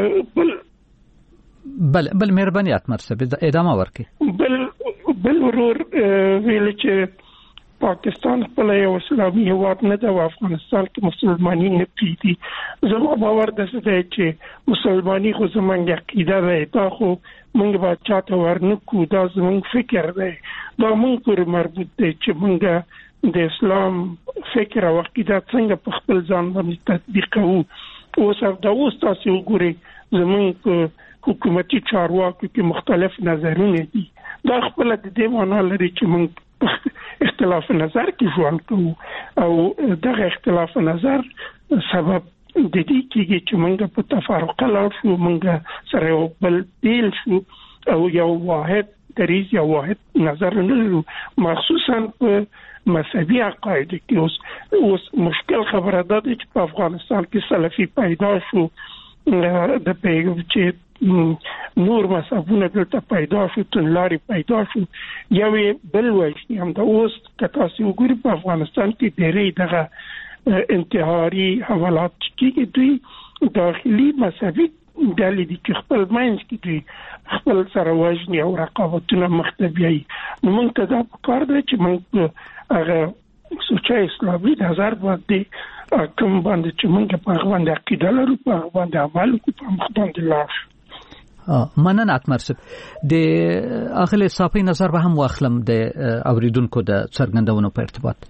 بل مهرباني اتمر صاحب ادامه ورکړي بل ورور ویل چې پاکستان خپل یو اسلامي هیواد نه ده او افغانستان کې مسلمانۍ نه پریږدي زما باور داسې دی چې مسلمانۍ خو زموږ عقیده ده دا خو موږ به چاته ورنکړو دا زموږ فکر دی دا موږ پورې مربوط دی چې موږ د اسلام فکر او عقیده څنګه په خپل ځان باندې تطبیق کوو اوس تاسو وګورئ زمونږ په حکومتي چارواکو کې مختلف نظرونه دي. دا خپل د دې معنا لري چې موږ اختلاف نظر کې ژوند کوو او دغه اختلاف نظر سبب د دې کېږي چې موږ په تفرقه لاړ شو، موږ سره یو بل بیل شو او یو واحد دریځ یا واحد نظر نه لرو، مخصوصا په مذهبي عقاید کې. اوس مشکل خبره ده چې په افغانستان کې سلفي پیدا شو، د پیغام چې نور مذهبونه دلته پیدا شو، تنلاري پیدا شو، یو بل وایي هم دا اوس که تاسو وګورئ په افغانستان کې ډېری دغه انتحاري حملات کېږي، دوی داخلي مذهبي ډلې دي چې خپل منځ کې دوی خپل سره وژني او رقابتونه مخته بیایي. نو موږ ته دا پکار دی چې موږ هغه سوچه اسلامي نظر باندې کوم باندې چې موږ په هغه باندې عقیده لرو، په هغه باندې عمل کوو، په مخ باندې لاړ شو. مننه اتمر صاحب. د اغلی صافي نظر به هم واخلم د اوریدونکو د څرګندونو په ارتباط.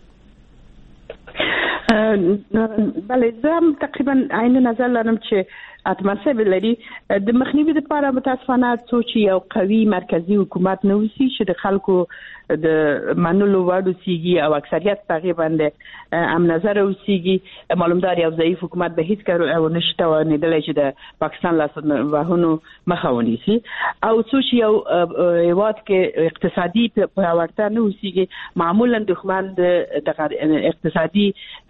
بله زه هم تقریبا عین نظر لرم چې اتمر صاحب لري. د مخنیوي لپاره متاسفانه څو چې یو قوي مرکزی حکومت نه وسی چې د خلکو د منلو وړ اوسېږي او اکثریت په هغې باندې هم نظر اوسېږي. معلومدار یو ضعیف حکومت به هیڅکله نشي توانېدلی چې د پاکستان لاس وهنو مخه ونیسي. او څو چې یو هېواد کې اقتصادي پیاوړتیا نه اوسېږي، معمولا دښمن د اقتصادي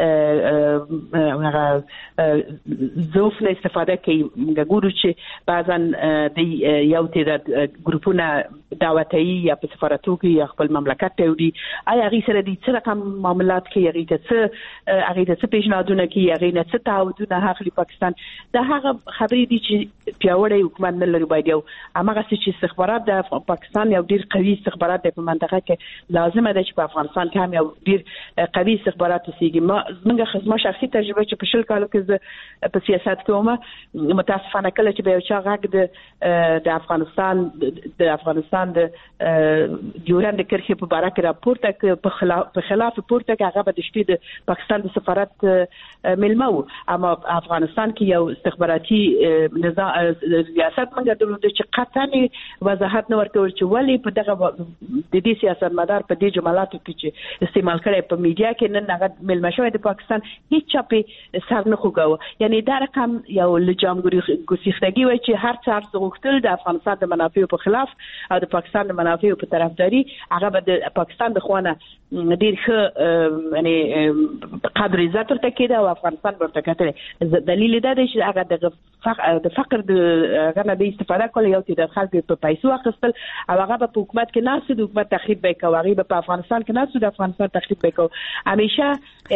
ضعف نه استفاده کوي. موږ ګورو چې بعضا د یو تعداد ګروپونه دعوتایي یا په سفارتو کې یا خپل مملکت ته وړي، آیا هغې سره د څه رقم معاملات کوي، هغې ته څه پیشنهادونه کوي، هغې نه څه تعهدونه اخلي پاکستان. دا هغه خبرې دي چې پیاوړی حکومت نه لري. باید یو هماغسې چې استخبارات د پاکستان یو ډېر قوي استخبارات دی په منطقه کې، لازمه ده چې په افغانستان کې هم یو ډېر قوي استخبارات اوسېږي. زما شخصي تجربه چې په 20 کالو کې زه په سیاست کې وم، متاسفانه کله چې به یو چا غږ د افغانستان د ډیورند کرښې په باره کې راپورته کړ، په خلاف پورته کړ، هغه به د شپې د پاکستان د سفارت مېلمه و. اما افغانستان کې یو استخباراتي ریاست موږ درلوده چې قطعا وضاحت نه ورکول چې ولې په دغه د دې سیاستمدار په دې جملاتو کې چې استعمال کړی په میډیا کې نن هغه مېلمه شوی د پاکستان هیڅ چا پې سر نه خوږاوه. یعنی دا رقم یو له جمهوري ګسیختګي وایي چې هر څه هر څه غوښتل د افغانستان د منافعو په خلاف او د پاکستان د منافعو په طرفداري، هغه به د پاکستان د خوانه ډېر ښه یعنی قدر عزت ورته کېده او افغانستان ورته کتلی. دلیل دا دی چې هغه د فقر د هغه نه د استفاده کوله، یو تعداد خلک په پیسو اخیستل او هغه به په حکومت کې ناست د حکومت تخریب به یې کوه، هغې به په افغانستان کې ناست د افغانستان تخریب به یې کوه. همیشه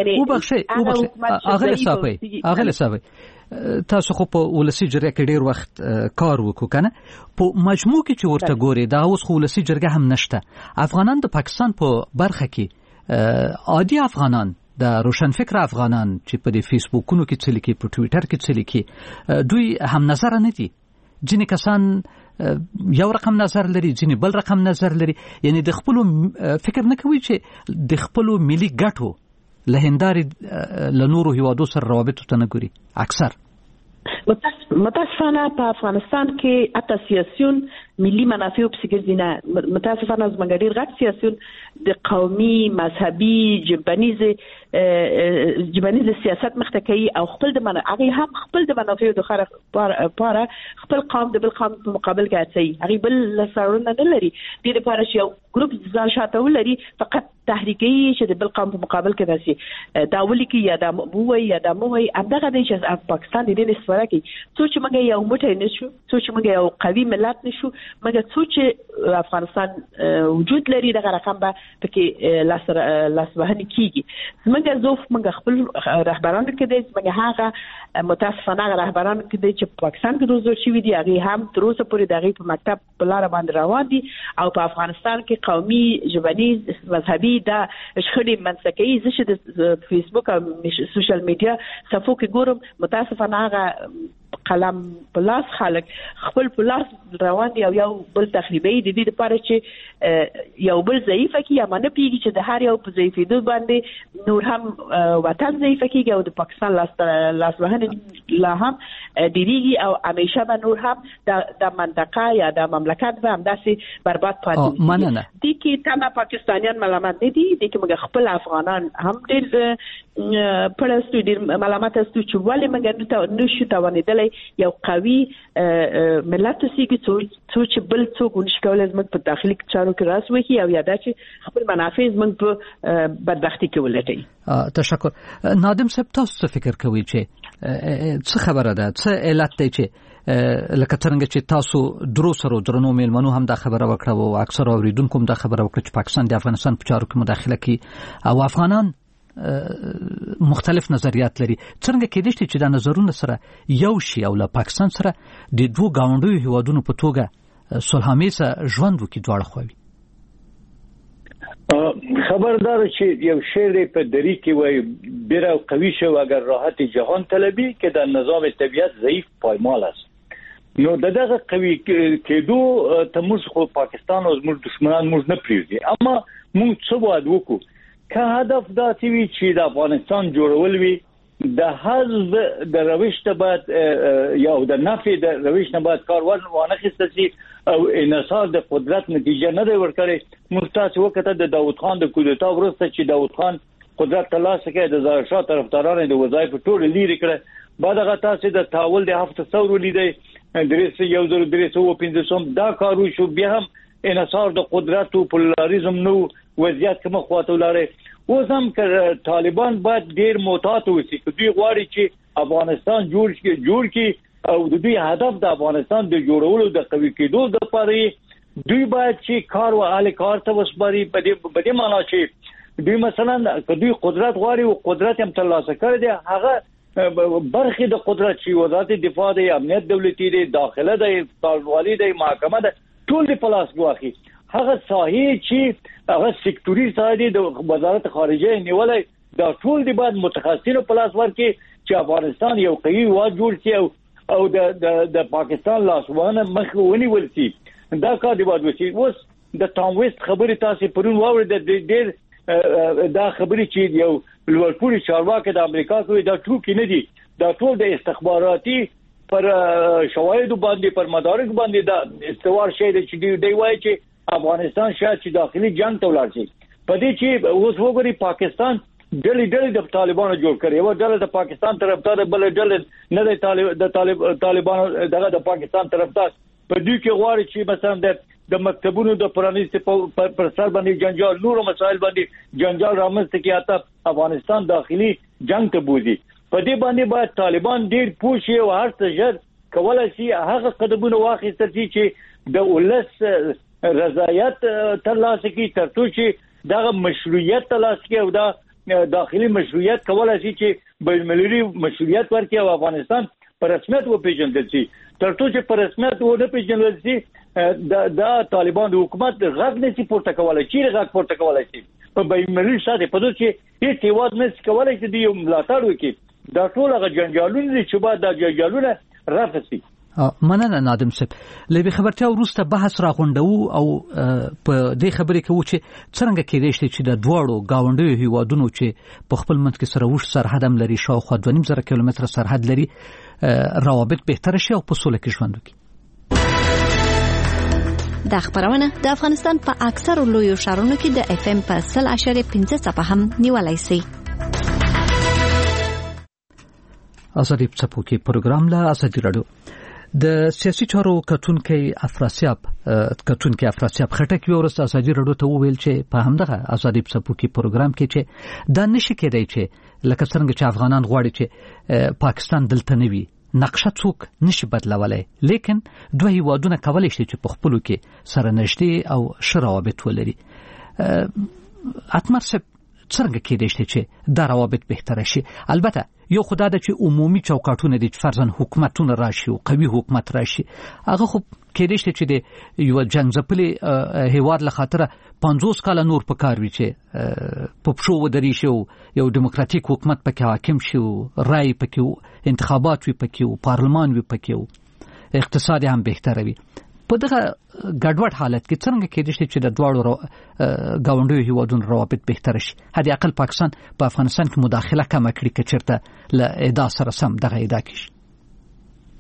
اغلی صاحب تاسو خو په ولسی جرګه کې ډیر وخت کار وکړو کنه، په مجموع کې چې ورته ګوري دا اوس خو ولسی جرګه هم نشته. افغانان د پاکستان په برخه کې عادي افغانان، د روشنفکر افغانان چې په فیسبوکونو کې څه لیکي، په ټویټر کې څه لیکي، دوی هم نظر نه دي. ځینې کسان یو رقم نظر لري، ځینې بل رقم نظر لري. یعنی د خپل فکر نه کوي چې د خپل ملي ګټو له هندارې له نورو هیوادو سره روابط ته نه ګوري. اکثر متاسفانه په افغانستان کې حتی سیاسیون ملي منافع په سګر نه، متاسفانه زموږ ډېر غټ سیاسیون د قومي مذهبي جبنیز سیاست مخته کوي او خپل د هغې هم خپل د منافع د لپاره خپل قوم د بل قوم په مقابل کې اچوي. هغې بل لاسوړونه نه لري دې لپاره چې یو ګروپ ځان شاته ولري، فقط تحریکي چې د بل قوم په مقابل کې داسې دا ولیکي یا دا ووایي یا دا مو وایي. همدغه دی چې پاکستان د دې استفاده کوي. څو چې موږ یو موټی نه شو، څو چې موږ یو قوي ملت نه شو، موږ څو چې افغانستان وجود لري دغه رقم به پکې لاسوهنې کېږي. زموږ ضعف موږ خپل رهبرانو کې دی، زموږ هغه متاسفانه هغه رهبرانو کې دی چې په پاکستان کې روزل شوي دي، هغې هم تر اوسه پورې د هغې په مکتب په لاره باندې روان دي او په افغانستان کې قومي ژبنیز مذهبي دا شخړې منځته کوي. زه چې د فیسبوک او سوشل میډیا صفحو کې ګورم، متاسفانه هغه قلم په لاس خلک خپل په لاس روان دي او یو بل تخریبوي د دې لپاره چې یو بل ضعیفه کړي یا نه پوهېږي چې د هر یو په ضعیفېدو باندې نور هم وطن ضعیفه کېږي او د پاکستان لاسوهنې لا هم ډیریږي او همیشه به نور هم د منطقه یا د مملکت به هم داسې برباد پاتې مننه دي کې تمه پاکستانیان ملامت نه دي دي کې موږ خپل افغانان هم ډېر پرستو ډېر ملامت استو چې ولې موږ نشو توانېدلی یو قوي ملت اوسېږي چې بل څوک ونشي کولی زموږ په داخلي چارو کې راس وکړي او یا دا چې خپل منافع زموږ په بدبختي کې ولټوي. تشکر. نادم صاحب تاسو څه فکر کوئ چې څه خبره ده څه علت دی چې لکه څنګه چې تاسو درنو میلمنو هم دا خبره وکړه او اکثر اوریدونکو هم دا خبره وکړه چې پاکستان د افغانستان په چارو کې مداخله کوي او افغانان مختلف نظریات لري څنګه کېدای شي چې دا نظرونه سره یو شي او له پاکستان سره د دوه گاونډیو هیوادونو په توګه صلح‌آمیزه ژوند وکړي دواړه خواوې. خبردار چې یو شعر په دری کې وایي بیره قوی شو اگر راحت جهان طلبی که در نظام طبیعت ضعیف پایمال است نو دغه قوی کېدو ته موږ خو پاکستان او موږ دشمنان موږ نه پریږدي اما موږ څه باید وکړو که هدف دا وي چې د افغانستان جوړول وي د حزب د روش ته باید یا د نفي د روش نه باید کار وانه خسته شي او انحصار د قدرت نتیجه نه دی ورکړي مستاس وکړه د داوود خان د کودتا ورسته چې داوود خان قدرت ترلاسه کړي د ظاهر شاه طرفدارانو د وظایف ټول لري کړه بعد هغه تاسو د تحول د 700 ولیدي درس یو زر درس او 500 دا کارو شو بیا هم انحصار د قدرت او پولاریزم نو وضعیت کومه خواته لاره اوس هم که طالبان باید ډیر محتاط اوسي چې دوی غواړي چې افغانستان جوړ کړي او د دوی هدف د افغانستان د جوړولو د قوي کېدو لپاره دوی باید چې کار او اهل کار ته وسپاري په دې معنی چې دوی مثلا که دوی قدرت غواړي او قدرت هم ترلاسه کړي دي هغه برخه د قدرت چې وزارت دفاع دی امنیت دولتي دی داخله دی طالبوالي دی محکمه ده ټول د پلاس غواخي هغه ساحې چې هغه سکتوري ساحې دي د وزارت خارجه نیولای دا ټول دی بعد متخصصینو پلاس ورکي چې افغانستان یو قوي واحد جوړ کړي او د پاکستان لاسوانه مخ ونیول شي دا کار دی بعد وشي اوس د ټام ویست خبرې تاسو پرون واورید د ډېر دا خبرې چې یو لوړپوړي چارواکي د امریکا کوي دا ټوکی نه دي دا ټول د استخباراتي پر شواهد باندې پر مدارک باندې دا استوار شي چې دی وایي چې افغانستان شاید چې داخلي جنگ ته ولاړ شي په دې چې اوس وګوري پاکستان ډلې د طالبانو جوړ کړي او ډله د پاکستان طرفدار بل ډله نه د طالبانو دغه د پاکستان طرفدار په دې کې غواړي چې مثلا د مکتبونو د پرانیست پر سر باندې جنجال نور مسایل باندې جنجال رامنځته کې اته افغانستان داخلي جنگ ته بوزي په دې باندې باید طالبان ډیر پوښي او هر څه ژر کولای شي هغه قدمونه واخیستل چې د ولس رضایت ترلاسه کی ترڅو چې دغه مشروعیت ترلاسه کی او دا داخلي مشروعیت کولای شي چې بین المللي مشروعیت ورکړي او افغانستان په رسمیت وپیژندل شي ترڅو چې په رسمیت ونه پیژندل شي دا طالبان د حکومت غږ نشي پورته کولای شي غږ پورته کولای شي په بین المللي ساده په دې چې هیڅ هیواد نشي کولای چې د ملاتړ وکړي دا ټول هغه جنجالونه چې بعد د جنجالونه رافع شي. مننه نادم صاحب لبي خبرتیا وروسته بحث راغونډو او په دې خبرې کې و چې څنګه کېدای شي چې د دواړو گاونډیو هیوادونو چې په خپل منځ کې سره وښ سرحد هم لري شاوخوا 2.5 کیلومتره سرحد لري روابط بهتر شي او په سوله کې ژوند وکړي. دا خبرونه د افغانستان په اکثر لویو ښارونو کې د اف ام په 0.5 صفحه هم نیولای شي. ازادي پڅپوکي پروګرام لا ازادي رادیو د سیاسي چارو کتونکي افراسیاب خټک ورسته ازادي رادیو ته ویل چې په همدغه ازادي پڅپوکي پروګرام کې چې دا نشي کېدای چې لکه څنګه چې افغانان غواړي چې پاکستان دلته نه وي نقشه څوک نشي بدلولای لیکن دوه هیوادونه کولای شي چې په خپلو کې سره نږدې او شراوبت ولري. اتمر څنګه کېدای شي چې دا روابط بهتر شي؟ البته یو خدای د چې عمومي چوکاټونه دي چې فرضاً حکومتونه راشي او قوي حکومت راشي هغه خو کېدای شي چې د یو جنګځپلې هیواد له خاطره 50 کال نور په کار وي چې په پښو ودرې شي یو دیموکراتیک حکومت پکې حاکم شي رای پکې انتخابات وي پکې پارلمان وي پکې اقتصاد هم بهتر وي. په دغه ګډوډ حالت کې څنګه کېدای شي چې د دواړو گاونډیو هیوادونو روابط بهتر شي؟ هدي اقل پاکستان په افغانستان کې مداخله کم کړي چې چرته له ادا سره سم دغه ادا کیږي.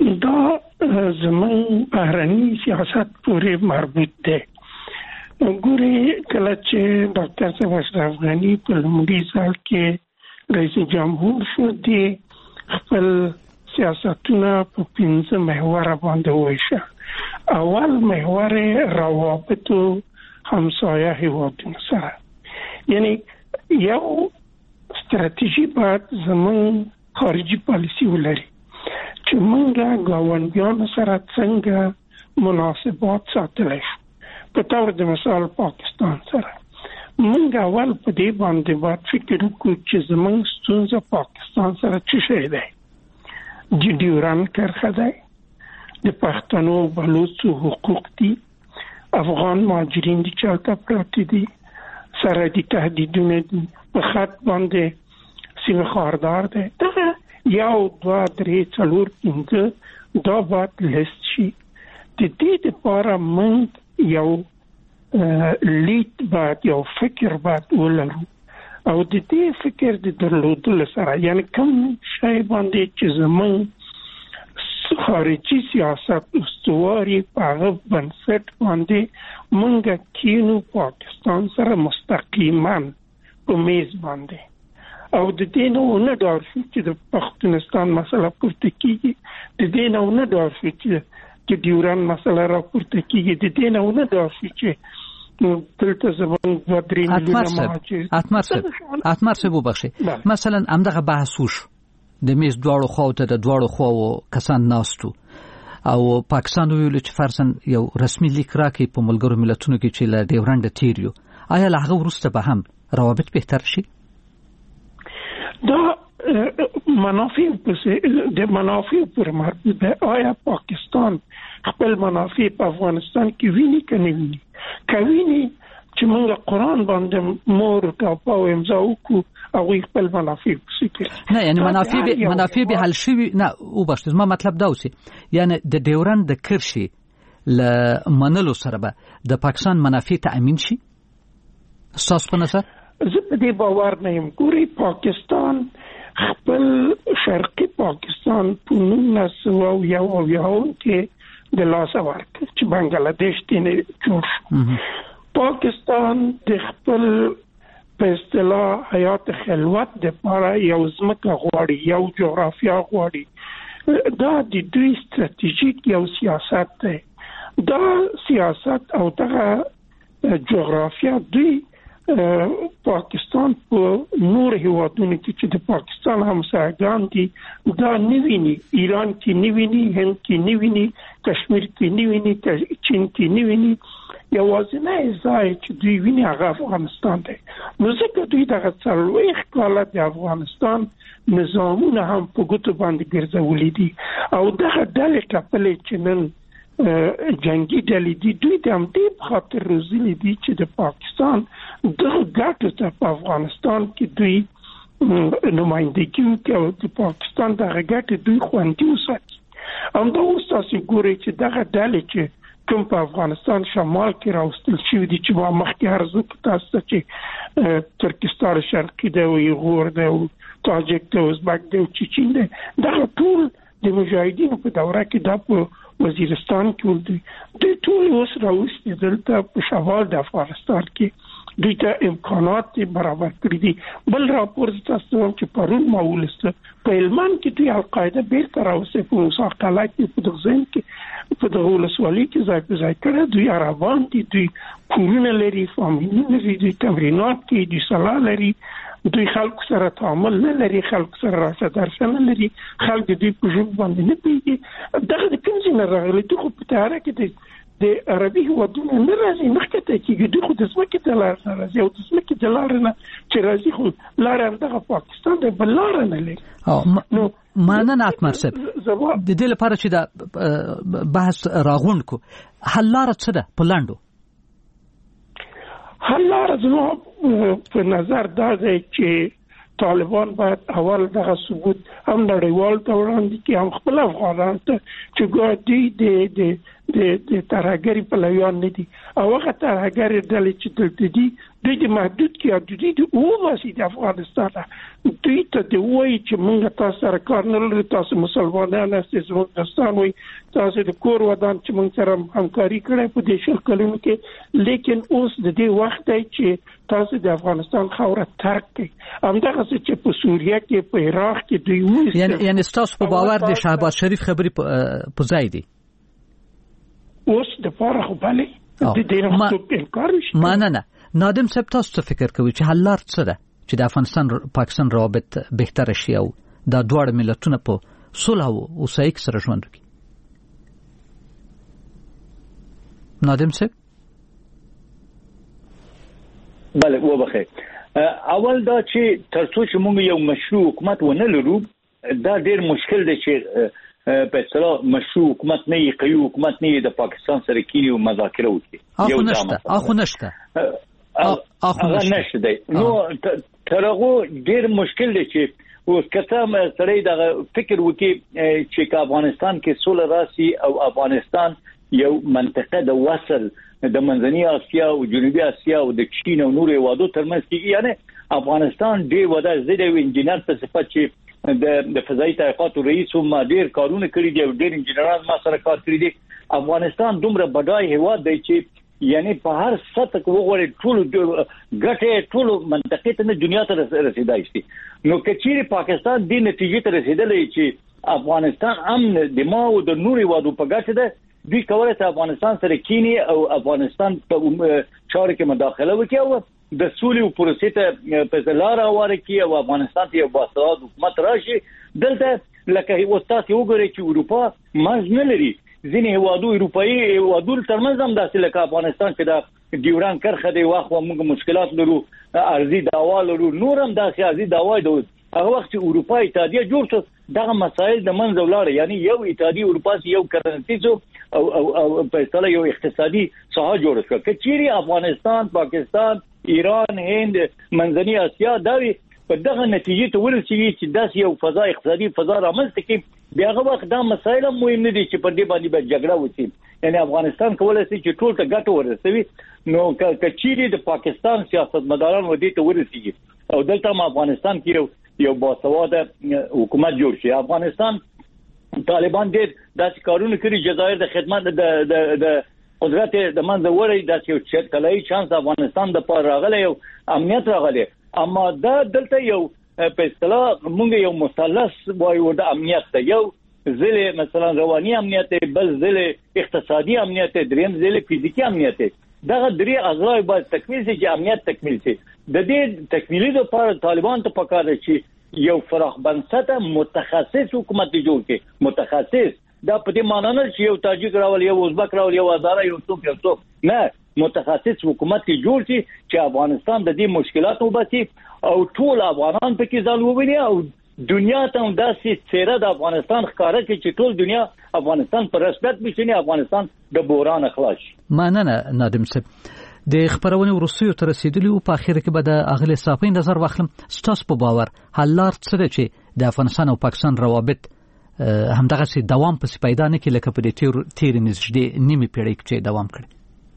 دا زمون بهرني سیاست پورې مربوط دی. ګوري کله چې ډاکټر صاحب اشرف غنی په لومړي ځل کې رئیس جمهور شو دی خپل سیاستونه په 5 محور باندې وایشه. اول محور روابط همسایه هیوادونو سره، یعنی یو استراتیژي باید زمون خارجي پالیسی ولري چې موږ ګاونډیانو سره څنګه مناسبات ساتلی شو. په تور د مثال پاکستان سره موږ اول په دې باندې باید فکر وکړو چې زموږ ستونزه پاکستان سره څه شی دی. د ډیورند کرښه دی، د پښتنو بلوچو حقوق دي، افغان مهاجرین دي چې هلته پراته دي، سرحدي تهدیدونه دي، په خط باندې سیمه خاردار دی. دغه 1 2 3 4 5 دا باید لیست شي. د دې لپاره موږ یو لید باید، یو فکر باید ولرو او د دې فکر د درلودلو سره، یعنی کوم شی باندې چې زمون خارجي سیاست استواري په هغه بنسټ باندې موږ کینو پاکستان سره مستقیما په میز باندې او د دې نه ونه ډار شو چې د پښتونستان مسله پورته کیږي، د دې نه ونه ډار شو چې ډیورند مسله را پورته کیږي، د دې نه ونه ډار شو چې دلته زمون ودرې مليونه مهاجر اتمر صاحب وبخښي. مثلا همدغه بحث وشو د میز دواړو خواو ته د دواړو خواو کسان ناستو او پاکستان ویل چې فرضاً یو رسمي لیک راکې په ملګرو ملتونو کې چې له ډیورند تیریو، آیا له هغه وروسته به هم روابط بهتر شي؟ دا منافع پر مربوط ده. آیا پاکستان خپل منافع په افغانستان کې ویني که نه ویني؟ که ویني چې موږ قرآن باندې مور ټاپه او امضا وکړو او خپل منافع وساتي. نه یعنی منافع به حل شي. نه وبښتې زما مطلب دا اوسي، یعنی د ډیورند د کرښې له منلو سره به د پاکستان منافع تأمین شي؟ ستاسو په نظر؟ زه په دې باور نه یم. ګوري پاکستان خپل شرقي پاکستان په 1991 کې د لاسه ورکړ چې بنگلاديش ته جوړ شو. پاکستان د خپل په اصطلاح حیات خلوت د لپاره یو ځمکه غواړي، یو جغرافیا غواړي. دا د دوی ستراتیژیک یو سیاست دی. دا سیاست او دغه جغرافیا دوی پاکستان په نور هیوادونو کې چې د پاکستان همسایگان دي دا نه ویني. ایران کې نه ویني، هند کې نه ویني، کشمیر کې نه ویني، چین کې نه ویني. یوازینی ځای چې دوی ویني هغه افغانستان دی. نو ځکه دوی دغه 40 کاله د افغانستان نظامونه هم په ګوتو باندې ګرځولي دي او دغه ډلې کپلې چې نن جنگي ډلې دي دوی د همدې په خاطر روزلي دي چې د پاکستان دغه ګټو ته په افغانستان کې دوی نمایندګي وکړي او د پاکستان دغه ګټې دوی خوندي وساتي. همدا اوس تاسو ګورئ چې دغه ډلې چې کوم په افغانستان شمال کې راوستل شوي دي چې ما مخکې عرض وکړ تاسو ته چې ترکستان شرقي دی او ایغور دی او تاجک دی او ازبک دی او چیچین دی، دغه ټول د مجاهدینو په دوره کې دا په وزیرستان کې ولدي. دوی ټول اوس راوستي دلته په شمال د افغانستان کې دوی ته امکانات برابر کړی دي. بل راپور تاسو چې پرون ما ولسته په هلمند کې دوی القاعده بیرته راوستي په مساقله کې په دغزن کې په دغه ولسوالۍ کې ځای په ځای کړی. دوی عربان دي، دوی کورونه لري، فامیلونه لري، دوی تمرینات کوي، دوی سلا لري، دوی خلکو سره تعامل نه لري، خلکو سره راشه درشه نه لري، خلک دوی په ژوند باندې نه پیږي. دغه د کوم ځای نه راغلي؟ دوی خو په تیاره کې د عربي هیوادونو نه راځي، مخکې ته کېږي. دوی خو د ځمکې د لارې نه راځي او د ځمکې د لارې نه چې راځي خو لاره همدغه پاکستان دی، بل لاره نه لري. نو مننه اتمر صاحب. د دې لپاره چې دا بحث راغونډ کو حل لاره څه ده په لاندو؟ حل لاره زما په نظر دا دی چې طالبان باید اول دغه ثبوت هم نړیوال ته وړاندې کړي، هم خپل افغانان ته چې ګویا دوی د د ترهګری پلویان نه دي او هغه ترهګری ډلې چې دلته دي د محدود کې حدودي د اوماسي د افغانستان دوی ته د وایي چې موږ تاسو سره کار نه لرو، تاسو مسلمانان یاست، افغانستان وایي تاسو د کور ودان چې موږ سره همکاري کړې په دې شل کلونو کې، لیکن اوس د دې وخت دی چې تاسو د افغانستان خاوره ترک کړئ. همدغه څه چې په سوریه کې په عراق کې دوی وایي یعنی تاسو په باور د شهباز شریف خبرې په ځای دي اوس د پاره خو بلې د دې نه انکار نشته. نه نادم صاحب تاسو څه فکر کوي چې حل لار څه ده چې د افغانستان پاکستان روابط بهتر شي او دا دواړه ملتونه په صلح او اوسایک سره ژوند وکړي؟ نادم صاحب بله وبخیر. اول دا چې ترڅو چې موږ یو مشروع حکومت ونه لرو دا ډیر مشکل دی چې په اصطلاح مشروع حکومت نه یې، قوي حکومت نه یې د پاکستان سره کینی او مذاکره وکړي. اخو نشته دی. نو ترغه ډیر مشکل دی چې اوس کته سره دا فکر وکړي چې افغانستان کې صلح راسي او افغانستان یو منطقه د وصل د منځنۍ اسیا او جنوبي اسیا او د چین او نورو هیوادو ترمنځ کېږي. یعنی افغانستان ډیر ودا زده و انجینر په صفت چې د فضائي تحقیقاتو رئیس هم ډیر کارونه کړی دي او ډیر انجینران ما سره کار کړی دي. افغانستان دومره بډای هیواد دی چې یعنی په هر سطح کې وګورئ ټول ګټه ټول منطقه ته دنیا ته رسیدای شي. نو کچېری پاکستان دې نتیجې ته رسیدلې چې افغانستان امن د ما او د نوري وادو په ګټه ده، دوی کولای شي افغانستان سره کینی او افغانستان په چارو کې مداخله وکړي او د سولې او پروسې ته په لار اواره کې او افغانستان ته یو باسواده حکومت راشي. دلته لکه وستاسي وګورئ چې اروپا مرز نه لري، ځینې هیوادو اروپایي هیوادو ترمنځ هم داسې لکه افغانستان کې د ډیوران کرښه دی واخو موږ مشکلات لرو، ارضي دعوا لرو، نور هم داسې ارضي دعوا دي. هغه وخت چې اروپا اتحادیه جوړ شو دغه مسایل د منځ ولاړ، یعنی یو اتحادیه اروپا یو کرنسي او په اصطلاح یو اقتصادي ساحه جوړ شو. کچېری افغانستان، پاکستان، ایران، هند، منځنۍ اسیا دا په دغه نتیجې ته ورسېږي چې داسې یو فضا اقتصادي فضا رامنځته کړي، بیا هغه وخت دا مسایل هم مهم نه دي چې پر دې باندې به جګړه وشي. یعنی افغانستان کولای شي چې ټول ته ګټه ورسوي. نو کچېری د پاکستان سیاستمداران ودې ته ورسېږي او دلته هم افغانستان کې یو باسواده حکومت جوړ شي. افغانستان طالبان ډېر داسې کارونه کړي، جزایر د خدمت د قدرت د منځ وړي داسې یو چټکلای چانس افغانستان د پر راغلی او امنیت راغلی، اما دا دلته یو په اصطلاح موږ یو مثلث وایو د امنیت ته، یو ځل مثلا رواني امنیت، بل ځل اقتصادي امنیت، دریم ځل فزیکی امنیت. دغه درې اجزا باید تکمیل شي چې امنیت تکمیل شي. د دې تکمیلي لپاره طالبان ته پکار دي چې یو فراخ بنسټه متخصص حکومت جوړ کړي. متخصص دا په دې معنی نه چې یو تاجک راول، یو ازبک راول، یو هزاره، یو څوک نه، متخصص حکومت جوړ شي چې افغانستان د دې مشکلاتو وباسي او ټول افغانان پکې ځان وویني او دنیا ته هم داسې څیره د افغانستان ښکاره کړي چې ټول دنیا افغانستان پر رسمیت بشیني، افغانستان د بحران خلاص شي. مننه نادم صاحب. د خبرونې وروستیو ته رسیدلی او په اخر کې به د اغلی صافي نظر واخلم. ستاسو په باور حل لار څه ده چې د افغانستان او پاکستان روابط همدغه سي دوام پس پیدا نه کړي لکه په دې تیر نږدې نیمه پیړۍ کې دوام کړي؟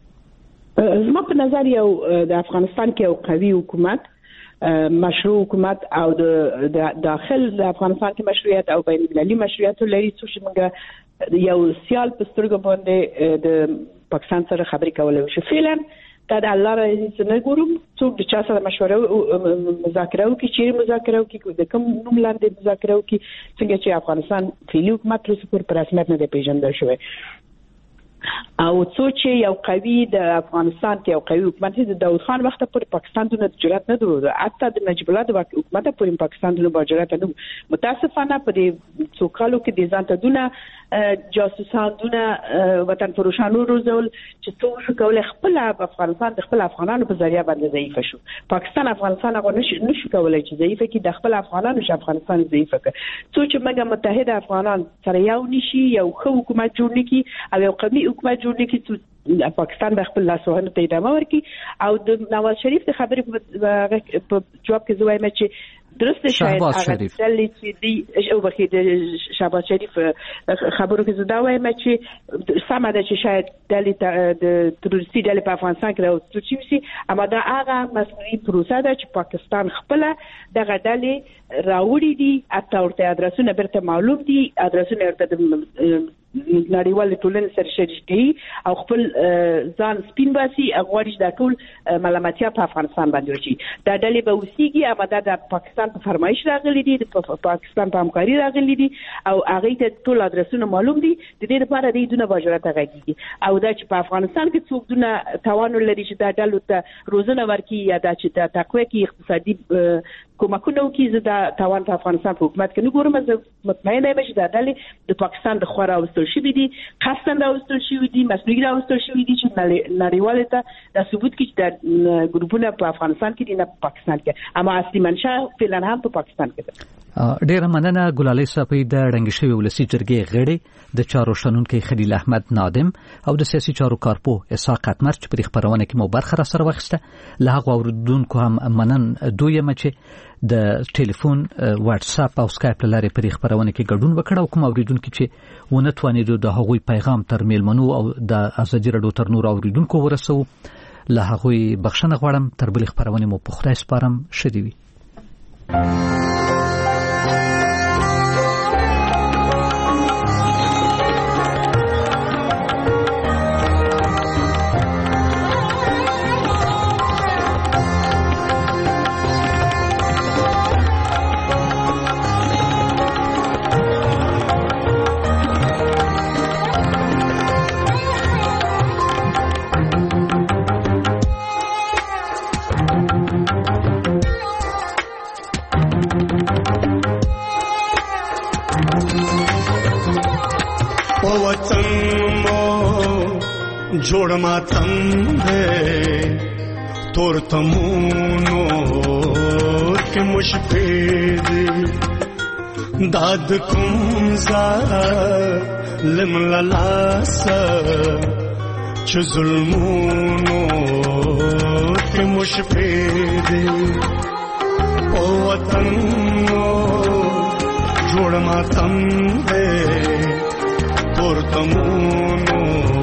زما په نظر یو د افغانستان کې یو قوي حکومت، مشروع حکومت او د داخل د افغانستان کې مشروعیت او بین المللي مشروعیت لري چې موږ یو سیال په سترګو باندې د پاکستان سره خبرې کولای شو. فعلا دا د الله راځي نه ګورم څوک د چا سره مشوره مذاکره وکړي، چې مذاکره وکړي د کوم نوم لاندې مذاکره وکړي، څنګه چې افغانستان فعلي حکومت رسول پر رسمیت نه دی پیژندل شوی. او څو چې یو قوي د افغانستان کې یو قوي حکومت د داود خان وخت پر پاکستان د جرأت نه درلود، حتی د نجیب الله د حکومت پر پاکستان د جرأت نه. متاسفانه په دې څو کالو کې د ځان ته دونه جاسوسان، دونه وطن فروشانو روزول چې څو شو کولای خپل افغانستان د خپل افغانانو په ذریعہ باندې ضعیف شو. پاکستان افغانستان هغه نشو کولای چې ضعیف کی د خپل افغانانو چې افغانستان ضعیف کړي. څو چې موږ متحد افغانان سره یو نشي، یو ښه حکومت جوړ نکړي او یو قوي حکومت جوړ نکړي، پاکستان به خپل لاسوهنه ته ادامه ورکړي او د نواز شریف د خبرې په جواب کې زه وایم چې درسته شاید هغه دلی چې دی او بخې د شهباز شریف خبرو کې زدا وایم چې سم ده چې شاید دلی د تروریستي دلی په افغانستان کې راوستل شي اما دا هغه مصنوعي پروسه ده چې پاکستان خپل دغه دلی راوړي دي اته ورته ادرسونه برته معلوم دي ادرسونه ورته نړیوال ټولنې سره شریکي او خپل ځان سپین باسي غواړي دا ټول ملامتیا په افغانستان باندې وشي دا ډلې به وسیږي اما دا پاکستان په فرمایش راغلي دي د پاکستان په همکاري راغلي دي او هغه ته ټول ادرسونه معلوم دي د دې لپاره د دونه باجرات غږیږي او دا چې په افغانستان کې څوک دونه توان لري چې دا ډلو ته روزنه ورکړي یا دا چې د تقوی کې اقتصادي کومکونه وکړي زه دا توان په افغانستان په حکومت کې نه ګورم زه مطمئنه یم چې دا ډلې د پاکستان د خورا راوستل شوي دي قصداً راوستل شوي دي مصنوعي راوستل شوي دي چې نړیوال ته دا ثبوت کړي چې دا ګروپونه په افغانستان کې دي نه په پاکستان کې اما اصلي منشا فعلا هم په پاکستان کې ده. ډیره مننه ګلالۍ صاحب د رنګ شوی ولسی جرګې غړي د چارو شنونکو خلیل احمد نادم او د سیاسي چارو کارپو اسحاق اتمر چې په خبرونه کې مو برخه را سره واخیسته له هغه اوردونکو هم منن دویم چې د ټلیفون واتس اپ او اسکایپ لارې په خبرونه کې ګډون وکړ او کوم اوریدونکو چې ونه توانیدو د هغوی پیغام تر میلمنو او د ازادي رادیو تر نور اوریدونکو ورسو له هغوی بخښنه غواړم تر بل خبرونه مو په خدای سپارم شدي وي. जोड़ मातम है तोर तमूनो के मुशफेद दाद कुमजा लिम ललास च जुल्मूनो के मुशफेद ओ वतनो जोड़ मातम है तोर तमूनो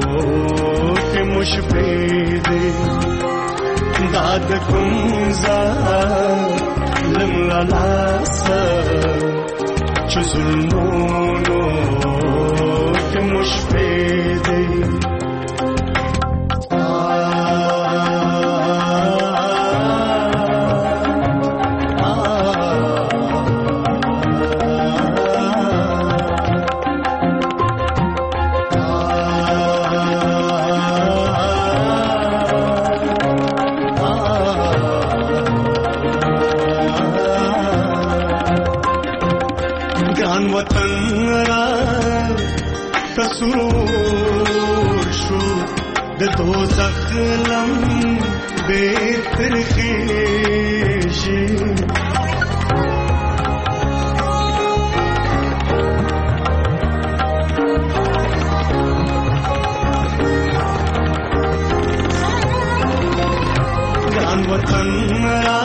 मुशफेद दाद कुमजा लिम ललास च जुल्मोनो के मुशफेद سرور شو د دوزخ لم بهتر خیشی جان وطن را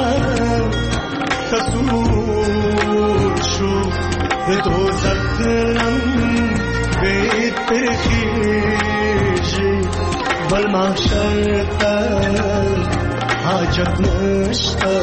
سرور شو د دوزخ لم بهتر خیشی بل محشر حاجت نشتا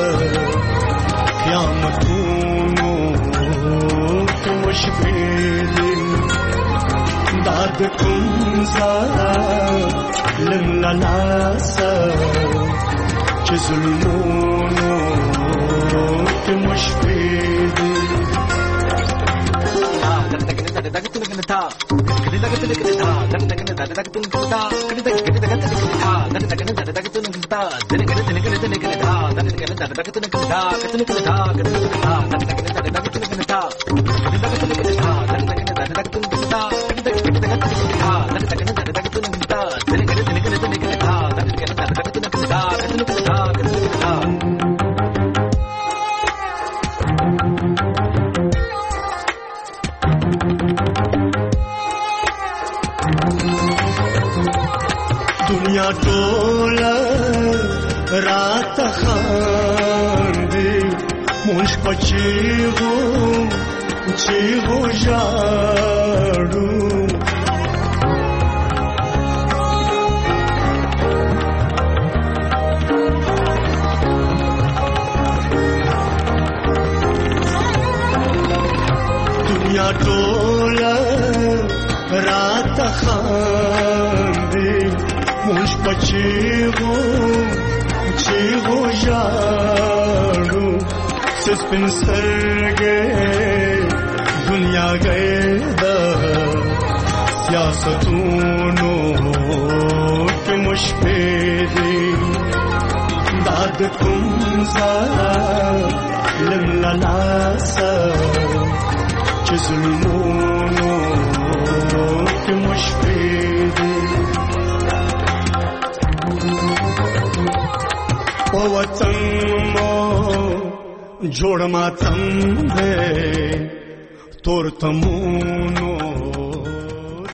قیامتونو که مشبیلی داد کنزا لم للاسا چه ظلمونو که مشبیلی دنیا ټوله راته خاندي مونږ په چیغو ژاړو دنیا ټوله راته خاندي مونږ په چیغو ژاړو سپین سترګې دنیا گئے دا سیاستونو کې مشپېدې داد کوم ظالم لاسه چې ظلمونو کې مشپېدې په وطن مو جوړ ماتم دې تور تمون